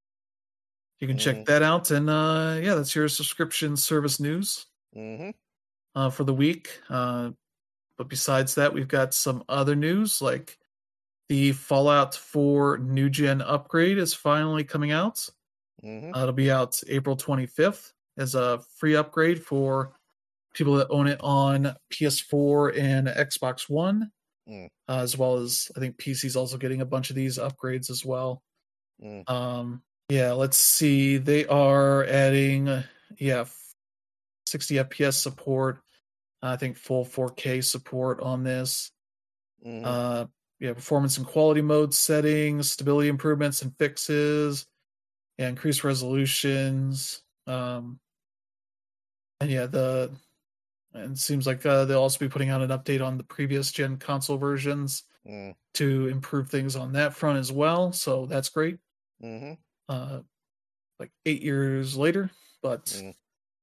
[SPEAKER 1] You can mm-hmm. check that out. And, uh, yeah, that's your subscription service news
[SPEAKER 2] mm-hmm.
[SPEAKER 1] uh, for the week. Uh, but besides that, we've got some other news, like the Fallout four New Gen upgrade is finally coming out.
[SPEAKER 2] Mm-hmm.
[SPEAKER 1] Uh, it'll be out April twenty-fifth as a free upgrade for people that own it on P S four and Xbox One,
[SPEAKER 2] mm.
[SPEAKER 1] uh, as well as I think P C's also getting a bunch of these upgrades as well.
[SPEAKER 2] Mm.
[SPEAKER 1] Um, yeah, let's see. They are adding, uh, yeah, sixty F P S support. I think full four K support on this.
[SPEAKER 2] Mm.
[SPEAKER 1] Uh, yeah, performance and quality mode settings, stability improvements and fixes, yeah, increased resolutions. Um, and yeah, the and it seems like uh, they'll also be putting out an update on the previous gen console versions
[SPEAKER 2] mm.
[SPEAKER 1] to improve things on that front as well. So that's great.
[SPEAKER 2] Mm-hmm.
[SPEAKER 1] Uh, like eight years later, but
[SPEAKER 2] mm.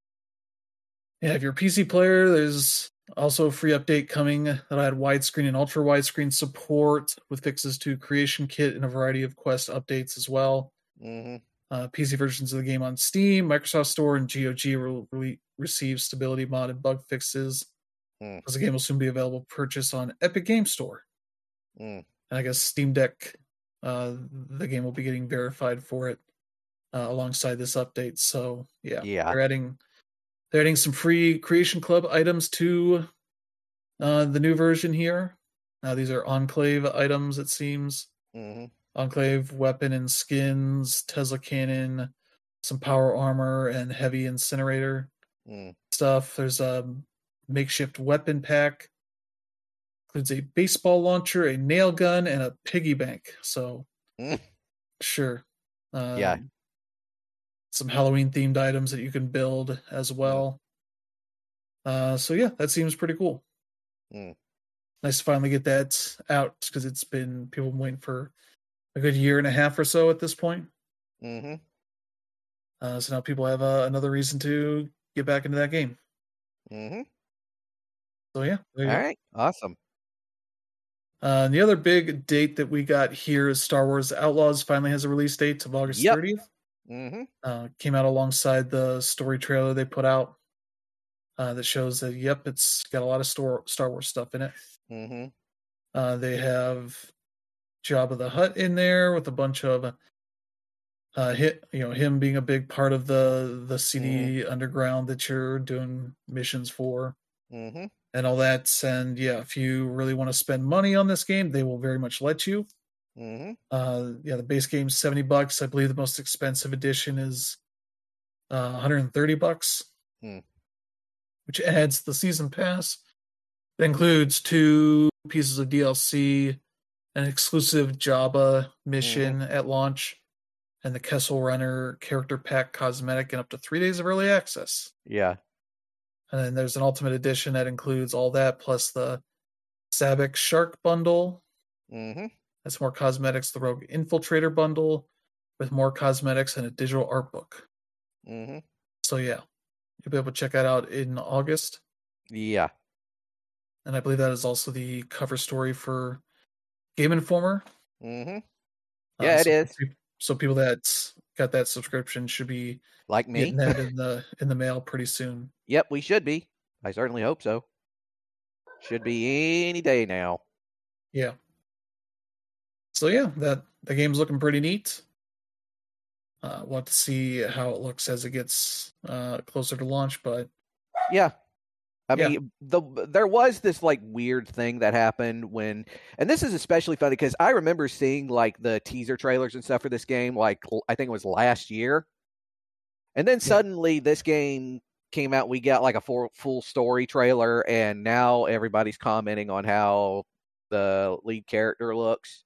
[SPEAKER 1] yeah, if you're a P C player, there's also a free update coming that'll add widescreen and ultra widescreen support with fixes to Creation Kit and a variety of Quest updates as well.
[SPEAKER 2] Mm-hmm.
[SPEAKER 1] Uh, P C versions of the game on Steam, Microsoft Store, and G O G will re- receive stability mod and bug fixes
[SPEAKER 2] mm.
[SPEAKER 1] because the game will soon be available for purchase on Epic Game Store.
[SPEAKER 2] Mm.
[SPEAKER 1] And I guess Steam Deck, uh, the game will be getting verified for it uh, alongside this update. So yeah,
[SPEAKER 2] yeah,
[SPEAKER 1] they're adding they're adding some free Creation Club items to uh, the new version here. Now these are Enclave items, it seems.
[SPEAKER 2] Mm-hmm.
[SPEAKER 1] Enclave weapon and skins, Tesla cannon, some power armor, and heavy incinerator
[SPEAKER 2] Mm.
[SPEAKER 1] stuff. There's a makeshift weapon pack. Includes a baseball launcher, a nail gun, and a piggy bank. So,
[SPEAKER 2] Mm.
[SPEAKER 1] sure. Um,
[SPEAKER 2] Yeah.
[SPEAKER 1] Some Halloween themed items that you can build as well. Uh, so yeah, that seems pretty cool.
[SPEAKER 2] Mm.
[SPEAKER 1] Nice to finally get that out because it's been people have been waiting for a good year and a half or so at this point.
[SPEAKER 2] Mm-hmm.
[SPEAKER 1] Uh, so now people have uh, another reason to get back into that game.
[SPEAKER 2] Mm-hmm.
[SPEAKER 1] So yeah, there you
[SPEAKER 2] All
[SPEAKER 1] go.
[SPEAKER 2] right. Awesome.
[SPEAKER 1] Uh, and the other big date that we got here is Star Wars Outlaws finally has a release date of August
[SPEAKER 2] Yep.
[SPEAKER 1] thirtieth.
[SPEAKER 2] Mm-hmm.
[SPEAKER 1] Uh, came out alongside the story trailer they put out uh, that shows that, yep, it's got a lot of Star, Star Wars stuff in it.
[SPEAKER 2] Mm-hmm.
[SPEAKER 1] Uh, they have Jabba the Hutt in there with a bunch of uh, hit, you know, him being a big part of the the C D
[SPEAKER 2] Mm-hmm.
[SPEAKER 1] underground that you're doing missions for.
[SPEAKER 2] Mm-hmm.
[SPEAKER 1] And all that. And yeah, if you really want to spend money on this game, they will very much let you.
[SPEAKER 2] Mm-hmm.
[SPEAKER 1] Uh, yeah, the base game's seventy bucks. I believe the most expensive edition is uh, one hundred thirty bucks,
[SPEAKER 2] Mm.
[SPEAKER 1] which adds the season pass. It includes two pieces of D L C, an exclusive Jabba mission
[SPEAKER 2] Mm-hmm.
[SPEAKER 1] at launch, and the Kessel Runner character pack cosmetic, and up to three days of early access.
[SPEAKER 2] Yeah.
[SPEAKER 1] And then there's an Ultimate Edition that includes all that, plus the Sabek Shark bundle.
[SPEAKER 2] Mm-hmm.
[SPEAKER 1] That's more cosmetics. The Rogue Infiltrator bundle with more cosmetics and a digital art book.
[SPEAKER 2] Mm-hmm.
[SPEAKER 1] So yeah, you'll be able to check that out in August.
[SPEAKER 2] Yeah.
[SPEAKER 1] And I believe that is also the cover story for Game Informer.
[SPEAKER 2] Mm-hmm.
[SPEAKER 1] Uh,
[SPEAKER 2] Yeah, it
[SPEAKER 1] so,
[SPEAKER 2] is.
[SPEAKER 1] so people that got that subscription should be
[SPEAKER 2] Like me.
[SPEAKER 1] getting that in the in the mail pretty soon.
[SPEAKER 2] Yep, we should be. I certainly hope so. Should be any day now.
[SPEAKER 1] Yeah. So yeah, that the game's looking pretty neat. Uh, want to see how it looks as it gets uh, closer to launch, but
[SPEAKER 2] Yeah. I
[SPEAKER 1] Yeah.
[SPEAKER 2] mean, the there was this like weird thing that happened when, and this is especially funny because I remember seeing like the teaser trailers and stuff for this game, like l- I think it was last year, and then suddenly this game came out. We got like a full full story trailer, and now everybody's commenting on how the lead character looks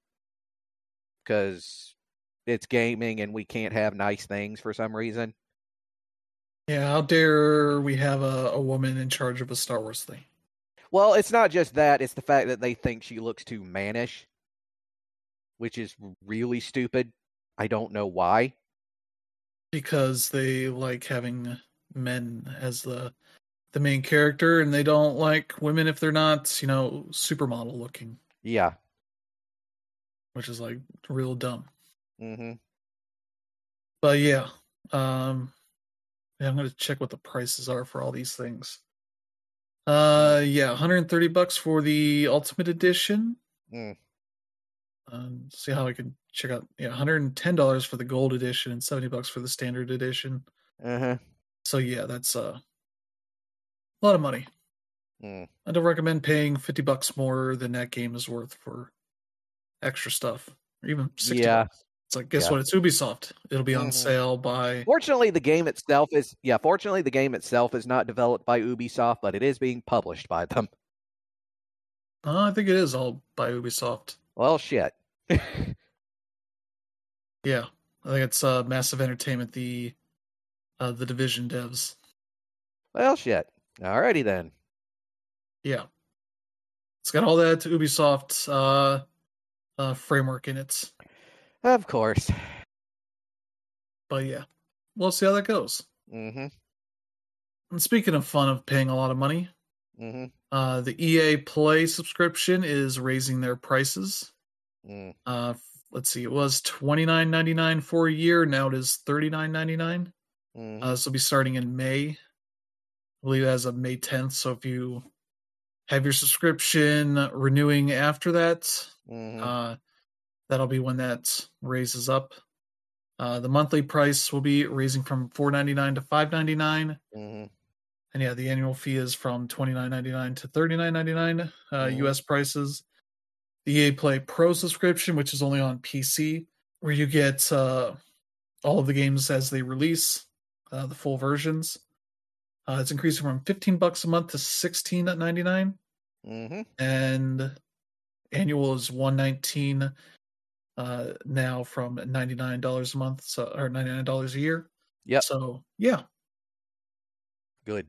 [SPEAKER 2] because it's gaming and we can't have nice things for some reason.
[SPEAKER 1] Yeah, how dare we have a, a woman in charge of a Star Wars thing?
[SPEAKER 2] Well, it's not just that, it's the fact that they think she looks too mannish, which is really stupid. I don't know why.
[SPEAKER 1] Because they like having men as the the main character, and they don't like women if they're not, you know, supermodel looking,
[SPEAKER 2] Yeah.
[SPEAKER 1] which is like real dumb.
[SPEAKER 2] Mm-hmm.
[SPEAKER 1] But yeah, um, yeah, I'm gonna check what the prices are for all these things. Uh, yeah, one hundred thirty bucks for the Ultimate Edition.
[SPEAKER 2] Mm.
[SPEAKER 1] Um, see how I can check out. Yeah, one hundred ten dollars for the Gold Edition and seventy bucks for the Standard Edition.
[SPEAKER 2] Uh-huh.
[SPEAKER 1] So yeah, that's uh, a lot of money.
[SPEAKER 2] Mm.
[SPEAKER 1] I don't recommend paying fifty bucks more than that game is worth for extra stuff, or even sixty
[SPEAKER 2] Yeah.
[SPEAKER 1] bucks. It's like, guess
[SPEAKER 2] Yeah.
[SPEAKER 1] what? It's Ubisoft. It'll be on
[SPEAKER 2] Mhm.
[SPEAKER 1] sale by.
[SPEAKER 2] Fortunately, the game itself is yeah. Fortunately, the game itself is not developed by Ubisoft, but it is being published by them.
[SPEAKER 1] Uh, I think it is all by Ubisoft.
[SPEAKER 2] Well, shit.
[SPEAKER 1] Yeah, I think it's uh, Massive Entertainment, the uh, the Division devs.
[SPEAKER 2] Well, shit. Alrighty then.
[SPEAKER 1] Yeah, it's got all that Ubisoft uh, uh, framework in it.
[SPEAKER 2] Of course.
[SPEAKER 1] But yeah, we'll see how that goes.
[SPEAKER 2] Mm-hmm.
[SPEAKER 1] And speaking of fun of paying a lot of money,
[SPEAKER 2] Mm-hmm.
[SPEAKER 1] uh, the E A Play subscription is raising their prices.
[SPEAKER 2] Mm.
[SPEAKER 1] Uh, let's see, it was twenty-nine ninety-nine for a year. Now it is thirty-nine ninety-nine.
[SPEAKER 2] Mm-hmm.
[SPEAKER 1] Uh, this will be starting in May. I believe as of May tenth. So if you have your subscription renewing after that,
[SPEAKER 2] Mm-hmm.
[SPEAKER 1] uh, that'll be when that raises up. Uh, the monthly price will be raising from four ninety-nine to five ninety-nine.
[SPEAKER 2] Mm-hmm.
[SPEAKER 1] And yeah, the annual fee is from twenty-nine ninety-nine to thirty-nine ninety-nine uh,
[SPEAKER 2] Mhm.
[SPEAKER 1] U S prices. the E A Play Pro subscription, which is only on P C, where you get uh, all of the games as they release, uh, the full versions. Uh, it's increasing from fifteen bucks a month to sixteen ninety-nine,
[SPEAKER 2] Mm-hmm.
[SPEAKER 1] and annual is one nineteen uh, now from ninety-nine dollars a month, so or ninety-nine dollars a year.
[SPEAKER 2] Yep.
[SPEAKER 1] So yeah,
[SPEAKER 2] Good.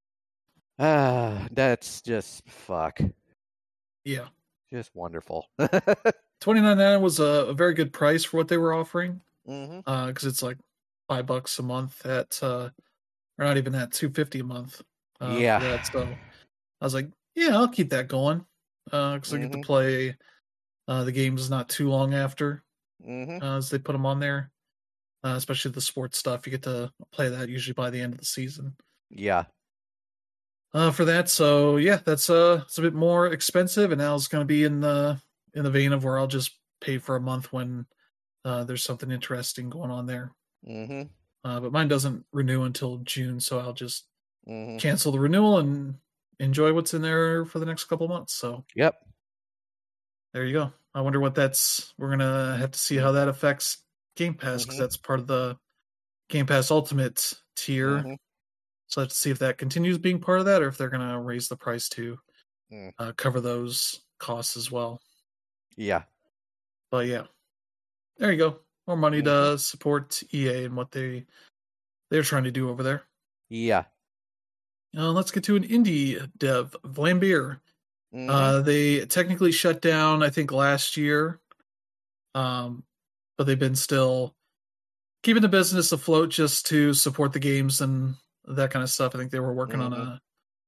[SPEAKER 2] Ah, that's just fuck.
[SPEAKER 1] yeah.
[SPEAKER 2] Just wonderful.
[SPEAKER 1] twenty-nine ninety-nine was a, a very good price for what they were offering,
[SPEAKER 2] Mm-hmm.
[SPEAKER 1] because uh, it's like five bucks a month at, uh, or not even that, two fifty a month. Uh,
[SPEAKER 2] Yeah.
[SPEAKER 1] For that, so I was like, yeah, I'll keep that going, because I get to
[SPEAKER 2] Mhm.
[SPEAKER 1] play uh, the games not too long after
[SPEAKER 2] Mm-hmm.
[SPEAKER 1] uh, as they put them on there, uh, especially the sports stuff. You get to play that usually by the end of the season.
[SPEAKER 2] Yeah.
[SPEAKER 1] Uh, for that, so yeah, that's uh, it's a bit more expensive, and now it's going to be in the in the vein of where I'll just pay for a month when uh, there's something interesting going on there.
[SPEAKER 2] Mm-hmm.
[SPEAKER 1] Uh, but mine doesn't renew until June, so I'll just
[SPEAKER 2] Mm-hmm.
[SPEAKER 1] cancel the renewal and enjoy what's in there for the next couple months. So
[SPEAKER 2] Yep.
[SPEAKER 1] there you go. I wonder what that's. We're gonna have to see how that affects Game Pass, because
[SPEAKER 2] Mhm.
[SPEAKER 1] that's part of the Game Pass Ultimate tier.
[SPEAKER 2] Mhm.
[SPEAKER 1] So I have to see if that continues being part of that, or if they're gonna raise the price to
[SPEAKER 2] Mm.
[SPEAKER 1] uh, cover those costs as well.
[SPEAKER 2] Yeah.
[SPEAKER 1] But yeah, there you go. More money
[SPEAKER 2] Mhm.
[SPEAKER 1] to support E A and what they they're trying to do over there.
[SPEAKER 2] Yeah.
[SPEAKER 1] Uh, let's get to an indie dev, Vlambeer.
[SPEAKER 2] Mhm.
[SPEAKER 1] Uh, they technically shut down, I think, last year, um, but they've been still keeping the business afloat just to support the games and that kind of stuff. I think they were working on
[SPEAKER 2] Mhm.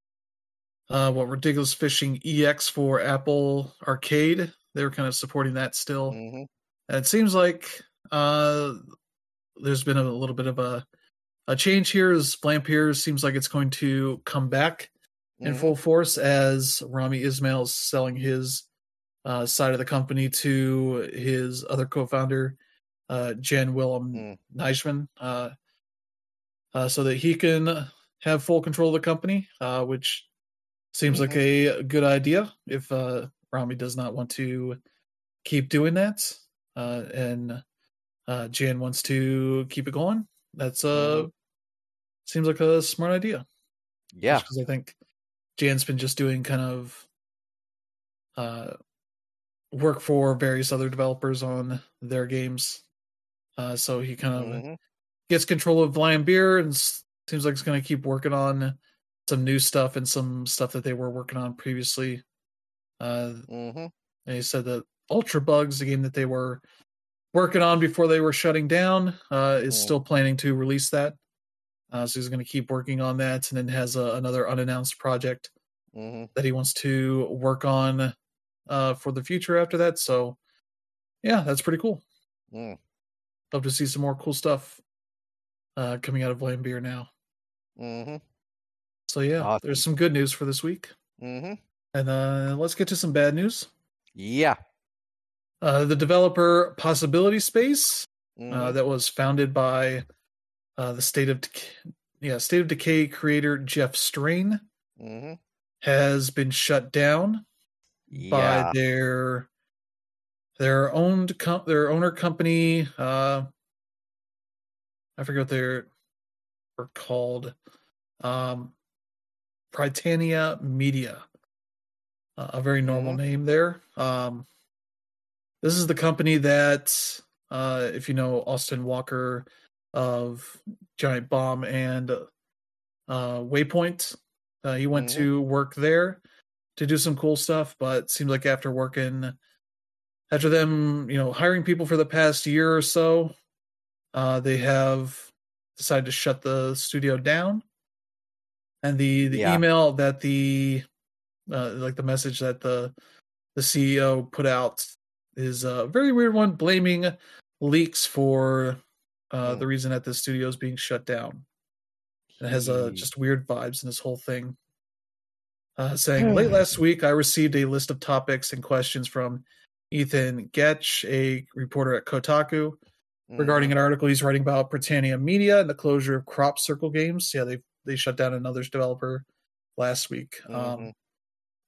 [SPEAKER 1] a uh, what Ridiculous Fishing E X for Apple Arcade. They were kind of supporting that still.
[SPEAKER 2] Mhm.
[SPEAKER 1] And it seems like uh, there's been a little bit of a a change here. As Vlambeer seems like it's going to come back in
[SPEAKER 2] Mhm.
[SPEAKER 1] full force as Rami Ismail is selling his uh, side of the company to his other co-founder, uh, Jan Willem
[SPEAKER 2] Mm.
[SPEAKER 1] Nijman, uh, uh, so that he can have full control of the company, uh, which seems like
[SPEAKER 2] Mhm.
[SPEAKER 1] a good idea if uh, Rami does not want to keep doing that, uh, and uh, Jan wants to keep it going. That's uh,
[SPEAKER 2] Mhm.
[SPEAKER 1] seems like a smart idea,
[SPEAKER 2] Yeah.
[SPEAKER 1] because I think Jan's been just doing kind of uh, work for various other developers on their games. Uh, so he kind of
[SPEAKER 2] Mhm.
[SPEAKER 1] gets control of Vlambeer and s- seems like he's going to keep working on some new stuff and some stuff that they were working on previously. Uh,
[SPEAKER 2] Mhm.
[SPEAKER 1] and he said that Ultra Bugs, the game that they were working on before they were shutting down, uh, is
[SPEAKER 2] Mm.
[SPEAKER 1] still planning to release that. Uh, so he's going to keep working on that, and then has a, another unannounced project
[SPEAKER 2] Mhm.
[SPEAKER 1] that he wants to work on uh, for the future after that. So yeah, that's pretty cool.
[SPEAKER 2] Mm.
[SPEAKER 1] Love to see some more cool stuff uh, coming out of Vlambeer now.
[SPEAKER 2] Mhm.
[SPEAKER 1] So yeah,
[SPEAKER 2] Awesome.
[SPEAKER 1] there's some good news for this week.
[SPEAKER 2] Mhm.
[SPEAKER 1] And uh, let's get to some bad news.
[SPEAKER 2] Yeah.
[SPEAKER 1] Uh, the developer Possibility Space, uh,
[SPEAKER 2] Mhm.
[SPEAKER 1] that was founded by uh, the State of Decay, yeah, State of Decay creator Jeff Strain,
[SPEAKER 2] Mhm.
[SPEAKER 1] has been shut down by
[SPEAKER 2] Yeah.
[SPEAKER 1] their their owned com- their owner company. Uh, I forget what they're were called. Um, Prytania Media, uh, a very normal
[SPEAKER 2] Mhm.
[SPEAKER 1] name there. Um, this is the company that, uh, if you know Austin Walker of Giant Bomb and uh, Waypoint, uh, he went
[SPEAKER 2] Mhm.
[SPEAKER 1] to work there to do some cool stuff. But it seems like after working, after them, you know, hiring people for the past year or so, uh, they have decided to shut the studio down. And the the
[SPEAKER 2] Yeah.
[SPEAKER 1] email that the uh, like the message that the the C E O put out is a very weird one, blaming leaks for uh,
[SPEAKER 2] Mm.
[SPEAKER 1] the reason that the studio is being shut down. It has uh,
[SPEAKER 2] He-
[SPEAKER 1] just weird vibes in this whole thing. Uh, saying, late last week, I received a list of topics and questions from Ethan Getch, a reporter at Kotaku, regarding
[SPEAKER 2] Mhm.
[SPEAKER 1] an article he's writing about Britannia Media and the closure of Crop Circle Games. Yeah, they they shut down another developer last week. Um,
[SPEAKER 2] Mhm.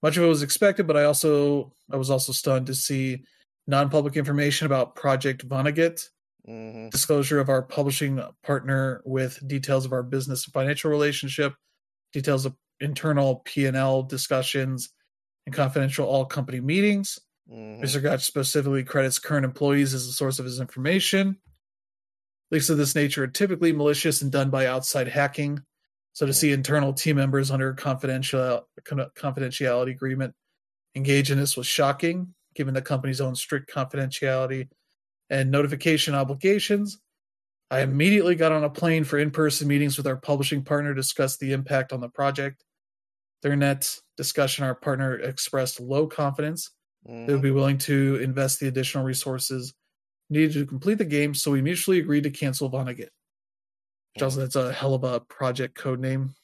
[SPEAKER 1] much of it was expected, but I also I was also stunned to see non-public information about Project Vonnegut,
[SPEAKER 2] Mm-hmm.
[SPEAKER 1] disclosure of our publishing partner with details of our business and financial relationship, details of internal P and L discussions, and confidential all-company meetings.
[SPEAKER 2] Mm-hmm.
[SPEAKER 1] Mister Gotch specifically credits current employees as the source of his information. Leaks of this nature are typically malicious and done by outside hacking. So to
[SPEAKER 2] Mm.
[SPEAKER 1] see internal team members under confidential confidentiality agreement engage in this was shocking, given the company's own strict confidentiality and notification obligations. I immediately got on a plane for in-person meetings with our publishing partner to discuss the impact on the project. During that discussion, our partner expressed low confidence.
[SPEAKER 2] Mm-hmm.
[SPEAKER 1] They would be willing to invest the additional resources needed to complete the game, so we mutually agreed to cancel Vonnegut. Which also, that's a hell of a project code name.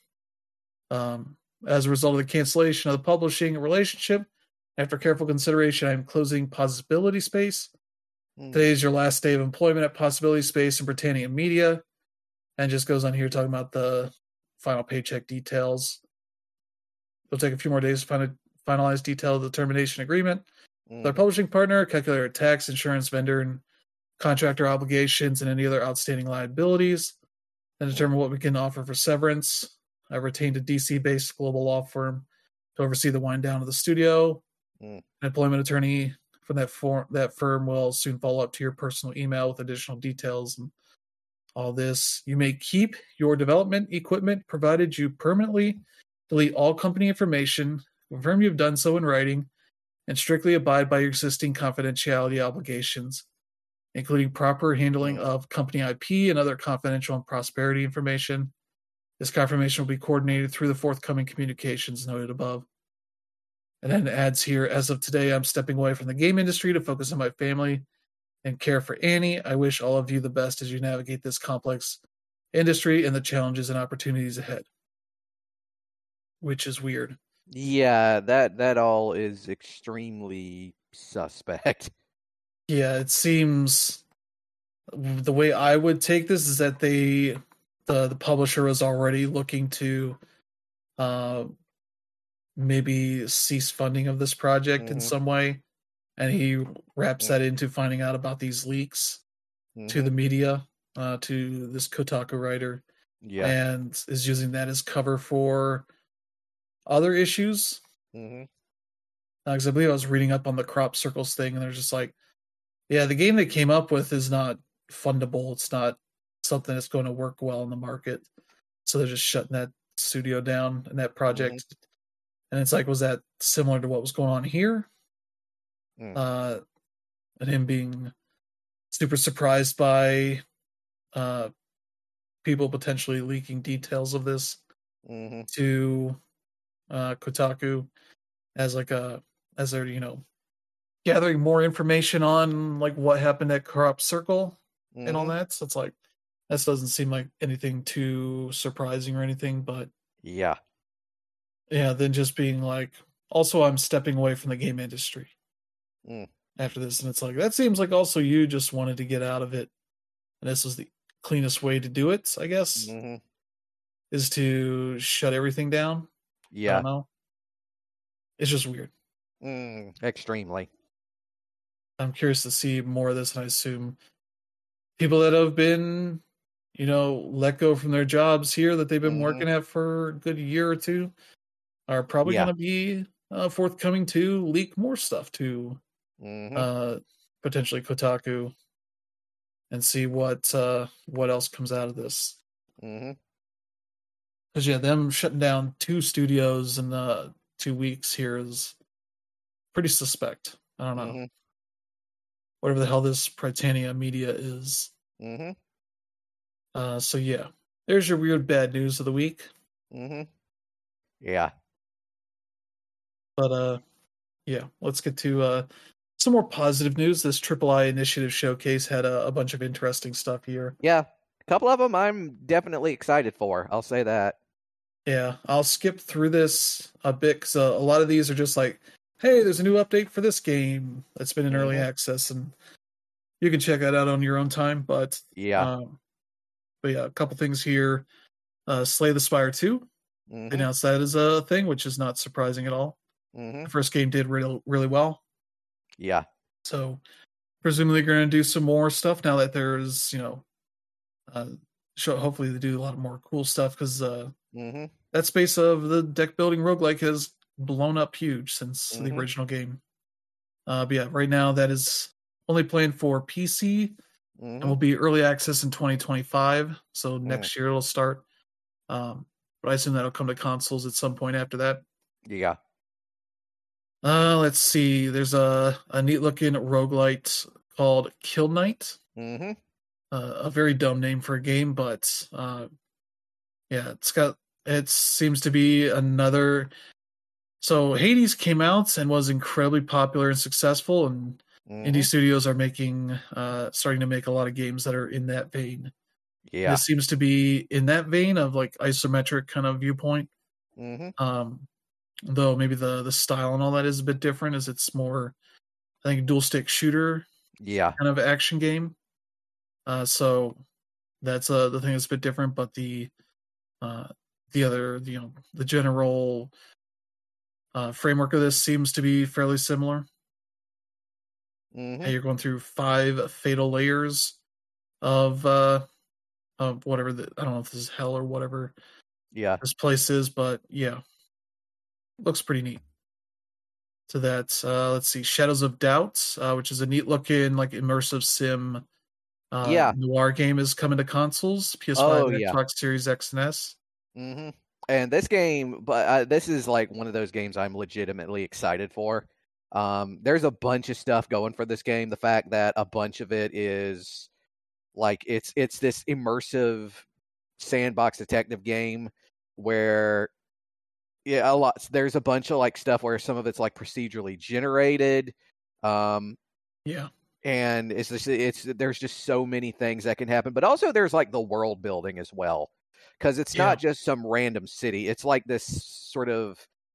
[SPEAKER 1] Um, as a result of the cancellation of the publishing relationship, after careful consideration, I am closing Possibility Space.
[SPEAKER 2] Mm.
[SPEAKER 1] Today is your last day of employment at Possibility Space and Britannia Media. And just goes on here talking about the final paycheck details. It'll take a few more days to find finalize detail of the termination agreement.
[SPEAKER 2] Mm.
[SPEAKER 1] Their publishing partner, calculate our tax, insurance, vendor, and contractor obligations, and any other outstanding liabilities, and determine what we can offer for severance. I retained a D C-based global law firm to oversee the wind down of the studio.
[SPEAKER 2] Mm.
[SPEAKER 1] An employment attorney from that, for, that firm will soon follow up to your personal email with additional details and all this. You may keep your development equipment provided you permanently delete all company information, confirm you've done so in writing, and strictly abide by your existing confidentiality obligations, including proper handling of company I P and other confidential and prosperity information. This confirmation will be coordinated through the forthcoming communications noted above. And then it adds here, as of today, I'm stepping away from the game industry to focus on my family and care for Annie. I wish all of you the best as you navigate this complex industry and the challenges and opportunities ahead. Which is weird.
[SPEAKER 2] Yeah, that that all is extremely suspect.
[SPEAKER 1] Yeah, it seems the way I would take this is that they the the publisher was already looking to uh maybe cease funding of this project
[SPEAKER 2] Mm-hmm.
[SPEAKER 1] in some way, and he wraps
[SPEAKER 2] Mm-hmm.
[SPEAKER 1] that into finding out about these leaks
[SPEAKER 2] Mm-hmm.
[SPEAKER 1] to the media, uh to this Kotaku writer,
[SPEAKER 2] Yeah.
[SPEAKER 1] and is using that as cover for other issues.
[SPEAKER 2] Mm-hmm.
[SPEAKER 1] Because I believe I was reading up on the crop circles thing, and they're just like, yeah, the game they came up with is not fundable. It's not something that's going to work well in the market. So they're just shutting that studio down and that project. Mm-hmm. And it's like, was that similar to what was going on here?
[SPEAKER 2] Mm.
[SPEAKER 1] Uh, and him being super surprised by uh, people potentially leaking details of this
[SPEAKER 2] Mm-hmm.
[SPEAKER 1] to uh, Kotaku as like a, as they're, you know, gathering more information on like what happened at Crop Circle
[SPEAKER 2] Mm-hmm.
[SPEAKER 1] and all that. So it's like, that doesn't seem like anything too surprising or anything, but
[SPEAKER 2] yeah.
[SPEAKER 1] Yeah, then just being like, also I'm stepping away from the game industry
[SPEAKER 2] Mm.
[SPEAKER 1] after this. And it's like, that seems like also you just wanted to get out of it. And this was the cleanest way to do it, I guess,
[SPEAKER 2] Mm-hmm.
[SPEAKER 1] is to shut everything down. I
[SPEAKER 2] Yeah.
[SPEAKER 1] don't know. It's just weird.
[SPEAKER 2] Mm, extremely.
[SPEAKER 1] I'm curious to see more of this, and I assume people that have been, you know, let go from their jobs here that they've been
[SPEAKER 2] Mm-hmm.
[SPEAKER 1] working at for a good year or two are probably
[SPEAKER 2] Yeah.
[SPEAKER 1] going to be uh, forthcoming to leak more stuff to
[SPEAKER 2] Mm-hmm.
[SPEAKER 1] uh, potentially Kotaku and see what uh, what else comes out of this.
[SPEAKER 2] Mm-hmm.
[SPEAKER 1] Because yeah, them shutting down two studios in the two weeks here is pretty suspect. I don't know.
[SPEAKER 2] Mm-hmm.
[SPEAKER 1] Whatever the hell this Britannia Media is.
[SPEAKER 2] Mm-hmm.
[SPEAKER 1] Uh, so yeah, there's your weird bad news of the week.
[SPEAKER 2] Mm-hmm. Yeah.
[SPEAKER 1] But uh, yeah, let's get to uh, some more positive news. This Triple I Initiative Showcase had a, a bunch of interesting stuff here.
[SPEAKER 2] Yeah. A couple of them I'm definitely excited for. I'll say that.
[SPEAKER 1] Yeah, I'll skip through this a bit because uh, a lot of these are just like, hey, there's a new update for this game that's been in early
[SPEAKER 2] Mhm.
[SPEAKER 1] access, and you can check that out on your own time. But
[SPEAKER 2] Yeah.
[SPEAKER 1] um, but yeah, a couple things here. Uh, Slay the Spire two,
[SPEAKER 2] Mhm.
[SPEAKER 1] announced that as a thing, which is not surprising at all.
[SPEAKER 2] Mm-hmm.
[SPEAKER 1] The first game did really really well.
[SPEAKER 2] Yeah.
[SPEAKER 1] So presumably they're going to do some more stuff now that there's, you know, uh, show, hopefully they do a lot of more cool stuff because uh,
[SPEAKER 2] Mm-hmm.
[SPEAKER 1] that space of the deck building roguelike has blown up huge since the
[SPEAKER 2] Mm-hmm.
[SPEAKER 1] original game. Uh, but yeah, right now that is only planned for P C and
[SPEAKER 2] Mm-hmm.
[SPEAKER 1] will be early access in twenty twenty-five. So
[SPEAKER 2] Mm.
[SPEAKER 1] next year it'll start. Um, but I assume that'll come to consoles at some point after that.
[SPEAKER 2] Yeah.
[SPEAKER 1] Uh, let's see. There's a, a neat looking roguelite called Kill Knight.
[SPEAKER 2] Mm-hmm.
[SPEAKER 1] Uh, a very dumb name for a game, but uh, yeah, it's got it seems to be another. So Hades came out and was incredibly popular and successful, and
[SPEAKER 2] Mm-hmm.
[SPEAKER 1] indie studios are making, uh, starting to make a lot of games that are in that vein.
[SPEAKER 2] Yeah.
[SPEAKER 1] This seems to be in that vein of like isometric kind of viewpoint.
[SPEAKER 2] Mm-hmm.
[SPEAKER 1] Um, though maybe the the style and all that is a bit different, as it's more, I think, dual stick shooter
[SPEAKER 2] Yeah.
[SPEAKER 1] kind of action game. Uh, so that's uh, the thing that's a bit different, but the uh, the other, you know, the general uh, framework of this seems to be fairly similar.
[SPEAKER 2] Mm-hmm.
[SPEAKER 1] Hey, you're going through five fatal layers of uh, of whatever the, I don't know if this is hell or whatever
[SPEAKER 2] Yeah.
[SPEAKER 1] this place is, but yeah, looks pretty neat. So that's uh, let's see, Shadows of Doubt, uh, which is a neat looking like immersive sim uh,
[SPEAKER 2] Yeah.
[SPEAKER 1] noir game, is coming to consoles, P S five,
[SPEAKER 2] Oh, yeah.
[SPEAKER 1] Xbox Series X and S.
[SPEAKER 2] Mm-hmm. And this game, but uh, this is like one of those games I'm legitimately excited for. Um, there's a bunch of stuff going for this game. The fact that a bunch of it is like it's it's this immersive sandbox detective game where yeah, a lot. There's a bunch of like stuff where some of it's like procedurally generated. Um,
[SPEAKER 1] Yeah,
[SPEAKER 2] and it's just it's there's just so many things that can happen. But also there's like the world building as well. Because it's
[SPEAKER 1] yeah,
[SPEAKER 2] not just some random city. It's like this sort of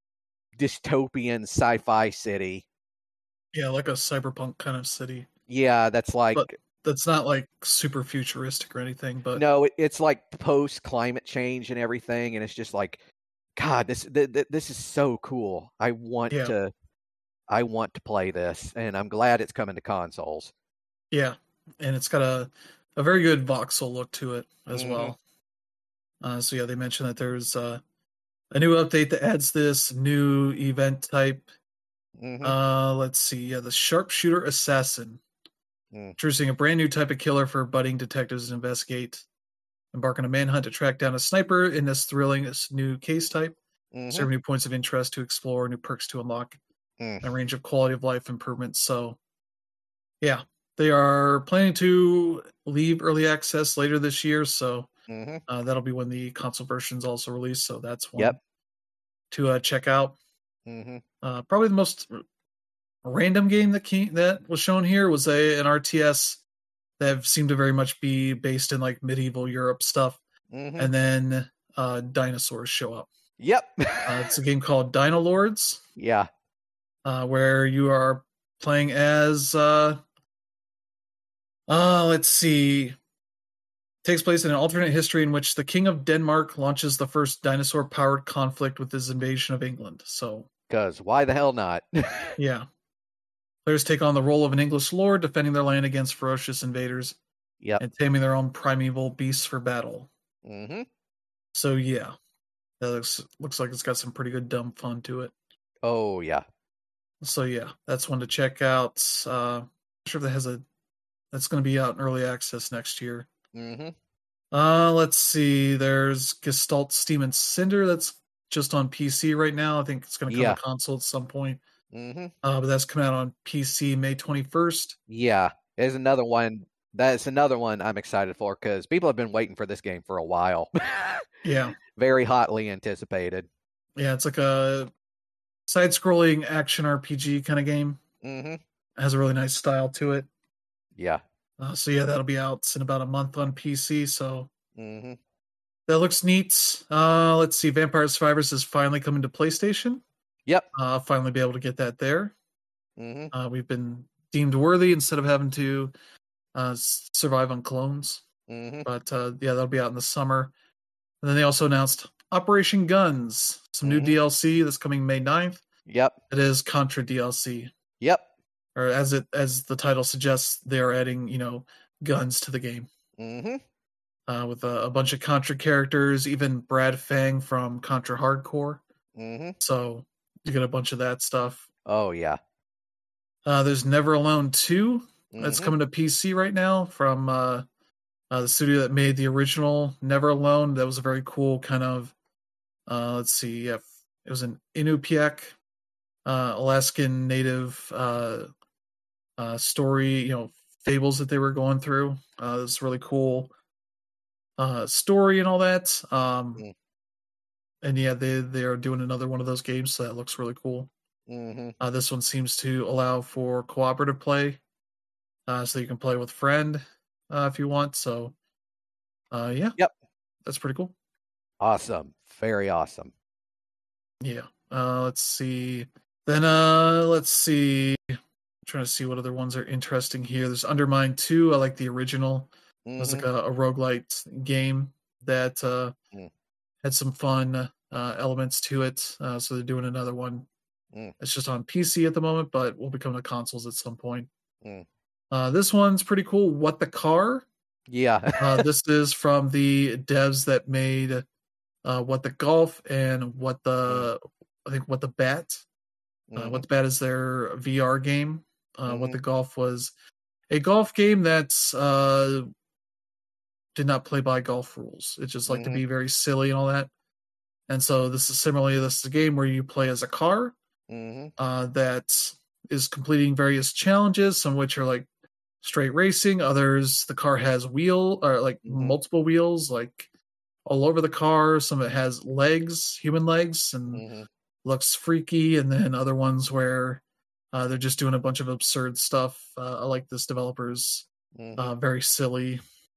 [SPEAKER 2] dystopian sci-fi city.
[SPEAKER 1] yeah, like a cyberpunk kind of city,
[SPEAKER 2] Yeah, that's like
[SPEAKER 1] but that's not like super futuristic or anything. But
[SPEAKER 2] no, it, it's like post climate change and everything, and it's just like, God, this th- th- this is so cool. I want
[SPEAKER 1] yeah,
[SPEAKER 2] to, I want to play this, and I'm glad it's coming to consoles.
[SPEAKER 1] yeah, and it's got a a very good voxel look to it as
[SPEAKER 2] Mm-hmm.
[SPEAKER 1] well. Uh, so yeah, they mentioned that there's uh, a new update that adds this new event type.
[SPEAKER 2] Mm-hmm.
[SPEAKER 1] Uh, let's see, yeah, the Sharpshooter Assassin,
[SPEAKER 2] Mm.
[SPEAKER 1] introducing a brand new type of killer for budding detectives to investigate. Embark on a manhunt to track down a sniper in this thrilling new case type.
[SPEAKER 2] Mm-hmm.
[SPEAKER 1] Serve new points of interest to explore, new perks to unlock,
[SPEAKER 2] Mm.
[SPEAKER 1] and a range of quality of life improvements. So, yeah, they are planning to leave early access later this year. So
[SPEAKER 2] Mm-hmm.
[SPEAKER 1] uh, that'll be when the console version's also released. So that's one
[SPEAKER 2] Yep.
[SPEAKER 1] to uh, check out.
[SPEAKER 2] Mm-hmm.
[SPEAKER 1] Uh, probably the most random game that came, that was shown here was a an R T S that seemed to very much be based in like medieval Europe stuff,
[SPEAKER 2] Mm-hmm.
[SPEAKER 1] and then uh, dinosaurs show up.
[SPEAKER 2] Yep.
[SPEAKER 1] Uh, it's a game called Dino Lords,
[SPEAKER 2] Yeah.
[SPEAKER 1] uh, where you are playing as. Uh, uh, let's see. Takes place in an alternate history in which the King of Denmark launches the first dinosaur-powered conflict with his invasion of England. So,
[SPEAKER 2] Because why the hell not?
[SPEAKER 1] yeah. Players take on the role of an English lord, defending their land against ferocious invaders
[SPEAKER 2] Yep.
[SPEAKER 1] and taming their own primeval beasts for battle.
[SPEAKER 2] Mm-hmm.
[SPEAKER 1] So, yeah. That looks, looks like it's got some pretty good dumb fun to it.
[SPEAKER 2] Oh, yeah.
[SPEAKER 1] So, yeah, that's one to check out. Uh, I'm sure if that has a... That's going to be out in early access next year.
[SPEAKER 2] Mm-hmm.
[SPEAKER 1] Uh, let's see. There's Gestalt Steam and Cinder. That's just on P C right now. I think it's going to come
[SPEAKER 2] Yeah.
[SPEAKER 1] to console at some point.
[SPEAKER 2] Mm-hmm.
[SPEAKER 1] Uh, but that's coming out on P C May twenty-first.
[SPEAKER 2] Yeah. There's another one. That's another one I'm excited for because people have been waiting for this game for a while.
[SPEAKER 1] Yeah.
[SPEAKER 2] Very hotly anticipated.
[SPEAKER 1] Yeah, it's like a side-scrolling action R P G kind of game.
[SPEAKER 2] Mm-hmm.
[SPEAKER 1] It has a really nice style to it.
[SPEAKER 2] Yeah.
[SPEAKER 1] Uh, so yeah, that'll be out in about a month on P C. So
[SPEAKER 2] Mm-hmm.
[SPEAKER 1] that looks neat. Uh, let's see. Vampire Survivors is finally coming to PlayStation.
[SPEAKER 2] Yep.
[SPEAKER 1] Uh, I'll finally be able to get that there.
[SPEAKER 2] Mm-hmm.
[SPEAKER 1] Uh, we've been deemed worthy instead of having to uh, survive on clones.
[SPEAKER 2] Mm-hmm.
[SPEAKER 1] But uh, yeah, that'll be out in the summer. And then they also announced Operation Guns, some new
[SPEAKER 2] Mhm.
[SPEAKER 1] D L C that's coming May ninth.
[SPEAKER 2] Yep.
[SPEAKER 1] It is Contra D L C.
[SPEAKER 2] Yep.
[SPEAKER 1] Or as it as the title suggests, they are adding, you know, guns to the game.
[SPEAKER 2] Mm-hmm.
[SPEAKER 1] Uh, with a, a bunch of Contra characters, even Brad Fang from Contra Hardcore.
[SPEAKER 2] Mm-hmm.
[SPEAKER 1] So you get a bunch of that stuff.
[SPEAKER 2] Oh yeah.
[SPEAKER 1] Uh, there's Never Alone two. That's
[SPEAKER 2] Mm-hmm.
[SPEAKER 1] coming to P C right now from uh, uh, the studio that made the original Never Alone. That was a very cool kind of, uh, let's see, yeah, it was an Inupiaq, uh, Alaskan Native uh, uh, story, you know, fables that they were going through. Uh, it's really cool uh, story and all that. Um,
[SPEAKER 2] Mm.
[SPEAKER 1] and yeah, they they are doing another one of those games, so that looks really cool.
[SPEAKER 2] Mm-hmm.
[SPEAKER 1] Uh, this one seems to allow for cooperative play, uh, so you can play with a friend uh, if you want. So, uh, yeah,
[SPEAKER 2] Yep.
[SPEAKER 1] that's pretty cool.
[SPEAKER 2] Awesome. Very awesome.
[SPEAKER 1] Yeah. Uh, let's see. Then uh, let's see. I'm trying to see what other ones are interesting here. There's Undermine two. I like the original.
[SPEAKER 2] Mm-hmm.
[SPEAKER 1] It was like a, a roguelite game that uh,
[SPEAKER 2] mm.
[SPEAKER 1] had some fun uh, elements to it. Uh, so they're doing another one.
[SPEAKER 2] Mm.
[SPEAKER 1] It's just on P C at the moment, but will become to consoles at some point.
[SPEAKER 2] Mm.
[SPEAKER 1] Uh, this one's pretty cool. What the Car?
[SPEAKER 2] Yeah.
[SPEAKER 1] uh, this is from the devs that made uh, What the Golf and What the mm. I think What the Bat. Uh, mm-hmm. What the Bat is their V R game. Uh, mm-hmm. What the Golf was a golf game that's uh, did not play by golf rules. It just liked mm-hmm. to be very silly and all that. And so this is similarly, this is a game where you play as a car mm-hmm. uh, that is completing various challenges, some of which are like straight racing. Others, the car has wheel or like mm-hmm. multiple wheels, like all over the car. Some of it has legs, human legs, and mm-hmm. looks freaky. And then other ones where uh, they're just doing a bunch of absurd stuff. Uh, I like this developer's mm-hmm. uh, very silly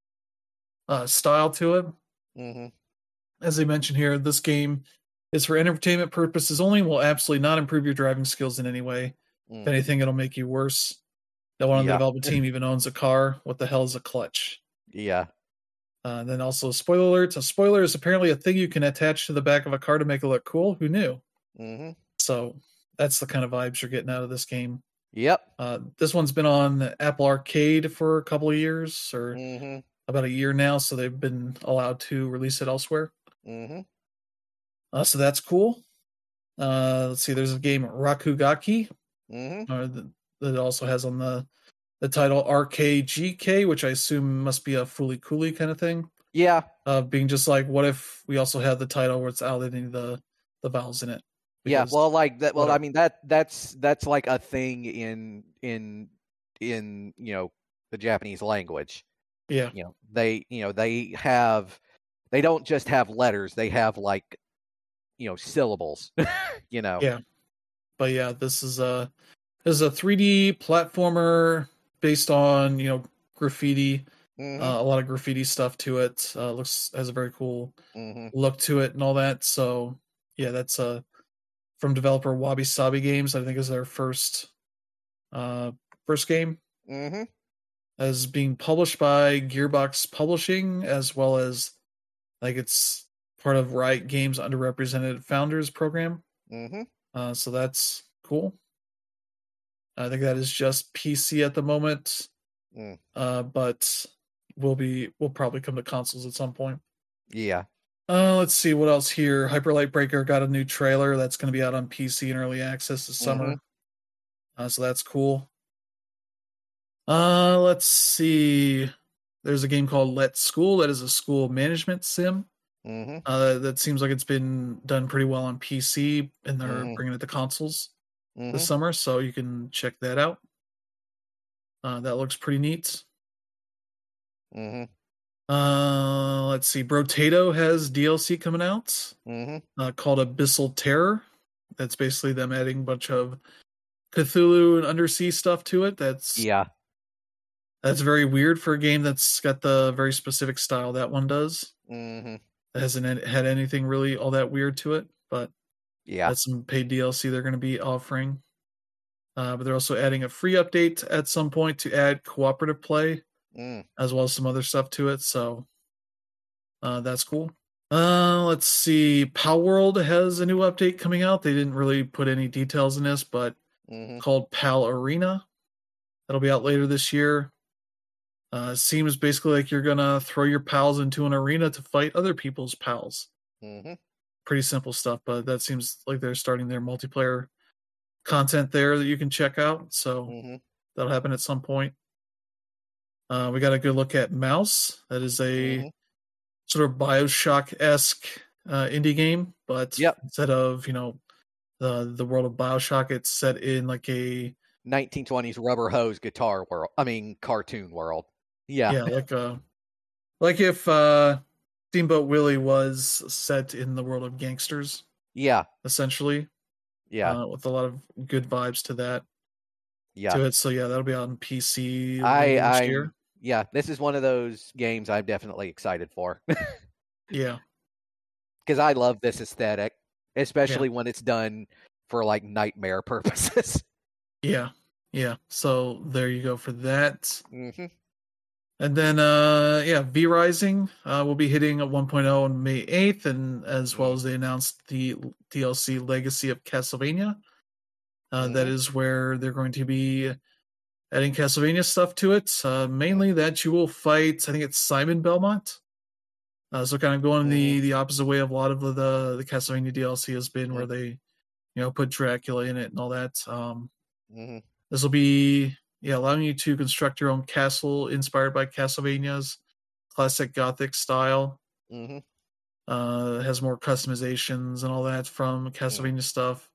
[SPEAKER 1] uh, style to it. Mm-hmm. As they mentioned here, this game is for entertainment purposes only and will absolutely not improve your driving skills in any way. Mm. If anything, it'll make you worse. No one on yeah. the development team even owns a car. What the hell is a clutch?
[SPEAKER 2] Yeah.
[SPEAKER 1] Uh, and then also, spoiler alert. A spoiler is apparently a thing you can attach to the back of a car to make it look cool. Who knew? Mm-hmm. So that's the kind of vibes you're getting out of this game.
[SPEAKER 2] Yep.
[SPEAKER 1] Uh, this one's been on Apple Arcade for a couple of years, or mm-hmm. about a year now, so they've been allowed to release it elsewhere. Mm-hmm. Uh, so that's cool. Uh, let's see. There's a game Rakugaki mm-hmm. uh, that, that also has on the the title R K G K, which I assume must be a Fooly Cooly kind of thing.
[SPEAKER 2] Yeah.
[SPEAKER 1] Uh, being just like, what if we also had the title where it's outlining the the vowels in it?
[SPEAKER 2] Because yeah. Well, like that. Well, whatever. I mean that that's that's like a thing in in in you know the Japanese language.
[SPEAKER 1] Yeah.
[SPEAKER 2] You know they you know they have. They don't just have letters; they have like, you know, syllables. you know.
[SPEAKER 1] Yeah, but yeah, this is a this is a three D platformer based on you know graffiti. Mm-hmm. Uh, a lot of graffiti stuff to it. Uh, looks has a very cool mm-hmm. look to it and all that. So yeah, that's uh from developer Wabi Sabi Games. I think is their first uh first game. Mm-hmm. As being published by Gearbox Publishing as well as. Like it's part of Riot Games' Underrepresented Founders program. Mm-hmm. Uh, so that's cool. I think that is just P C at the moment, mm. uh, but will be will probably come to consoles at some point.
[SPEAKER 2] Yeah.
[SPEAKER 1] Uh, let's see what else here. Hyper Light Breaker got a new trailer that's going to be out on P C in early access this mm-hmm. summer. Uh, so that's cool. Uh, let's see. There's a game called Let's School that is a school management sim. Mm-hmm. Uh, that seems like it's been done pretty well on P C, and they're mm-hmm. bringing it to consoles mm-hmm. this summer, so you can check that out. Uh, that looks pretty neat. Mm-hmm. Uh, let's see. Brotato has D L C coming out mm-hmm. uh, called Abyssal Terror. That's basically them adding a bunch of Cthulhu and undersea stuff to it. That's
[SPEAKER 2] yeah.
[SPEAKER 1] That's very weird for a game that's got the very specific style that one does. Mm-hmm. It hasn't had anything really all that weird to it, but
[SPEAKER 2] yeah,
[SPEAKER 1] that's some paid D L C they're going to be offering. Uh, but they're also adding a free update at some point to add cooperative play, mm. as well as some other stuff to it. So uh, that's cool. Uh, let's see. Palworld has a new update coming out. They didn't really put any details in this, but
[SPEAKER 2] Mm-hmm.
[SPEAKER 1] called Pal Arena. That'll be out later this year. Uh, it seems basically like you're gonna throw your pals into an arena to fight other people's pals.
[SPEAKER 2] Mm-hmm.
[SPEAKER 1] Pretty simple stuff, but that seems like they're starting their multiplayer content there that you can check out. So
[SPEAKER 2] Mm-hmm.
[SPEAKER 1] that'll happen at some point. Uh, we got a good look at Mouse. That is a
[SPEAKER 2] Mm-hmm.
[SPEAKER 1] sort of Bioshock esque uh, indie game, but
[SPEAKER 2] Yep.
[SPEAKER 1] instead of you know the the world of Bioshock, it's set in like a
[SPEAKER 2] nineteen twenties rubber hose guitar world. I mean, cartoon world. Yeah.
[SPEAKER 1] yeah like a like if uh, Steamboat Willie was set in the world of gangsters,
[SPEAKER 2] Yeah.
[SPEAKER 1] essentially.
[SPEAKER 2] Yeah.
[SPEAKER 1] Uh, with a lot of good vibes to that
[SPEAKER 2] Yeah.
[SPEAKER 1] to it. So yeah, that'll be on P C
[SPEAKER 2] I,
[SPEAKER 1] later this
[SPEAKER 2] I'm,
[SPEAKER 1] year.
[SPEAKER 2] yeah, this is one of those games I'm definitely excited for
[SPEAKER 1] Yeah,
[SPEAKER 2] because I love this aesthetic,
[SPEAKER 1] yeah,
[SPEAKER 2] especially when it's done for like nightmare purposes.
[SPEAKER 1] yeah, yeah. So there you go for that.
[SPEAKER 2] Mm-hmm.
[SPEAKER 1] And then, uh, yeah, V Rising uh, will be hitting at one point oh on May eighth, and as well
[SPEAKER 2] Mm-hmm.
[SPEAKER 1] as they announced the D L C Legacy of Castlevania. Uh, that
[SPEAKER 2] Mm-hmm.
[SPEAKER 1] is where they're going to be adding Castlevania stuff to it. Uh, mainly that you will fight, I think it's Simon Belmont. Uh, so kind of going
[SPEAKER 2] Mm-hmm.
[SPEAKER 1] the the opposite way of a lot of the the, the Castlevania D L C has been,
[SPEAKER 2] Mm-hmm.
[SPEAKER 1] where they you know put Dracula in it and all that. Um,
[SPEAKER 2] Mm-hmm.
[SPEAKER 1] this will be yeah allowing you to construct your own castle inspired by Castlevania's classic Gothic style.
[SPEAKER 2] Mm-hmm.
[SPEAKER 1] Uh, it has more customizations and all that from Castlevania stuff.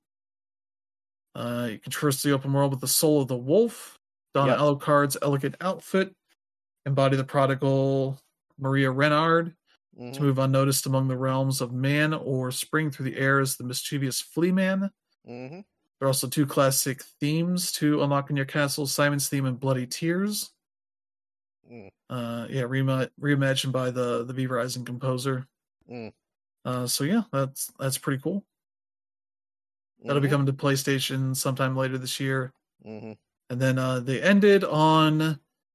[SPEAKER 1] Uh, you can traverse the open world with the Soul of the Wolf, don
[SPEAKER 2] Yep.
[SPEAKER 1] Alucard's elegant outfit, embody the prodigal Maria Renard,
[SPEAKER 2] Mm-hmm.
[SPEAKER 1] to move unnoticed among the realms of man, or spring through the air as the mischievous Flea Man.
[SPEAKER 2] Mm-hmm.
[SPEAKER 1] There are also two classic themes to unlock in your castle: Simon's theme and Bloody Tears.
[SPEAKER 2] Mm.
[SPEAKER 1] Uh, yeah, re- reimagined by the the V Rising composer.
[SPEAKER 2] Mm.
[SPEAKER 1] Uh, so yeah, that's that's pretty cool. That'll be
[SPEAKER 2] Mm-hmm.
[SPEAKER 1] coming to PlayStation sometime later this year.
[SPEAKER 2] Mm-hmm.
[SPEAKER 1] And then uh, they ended on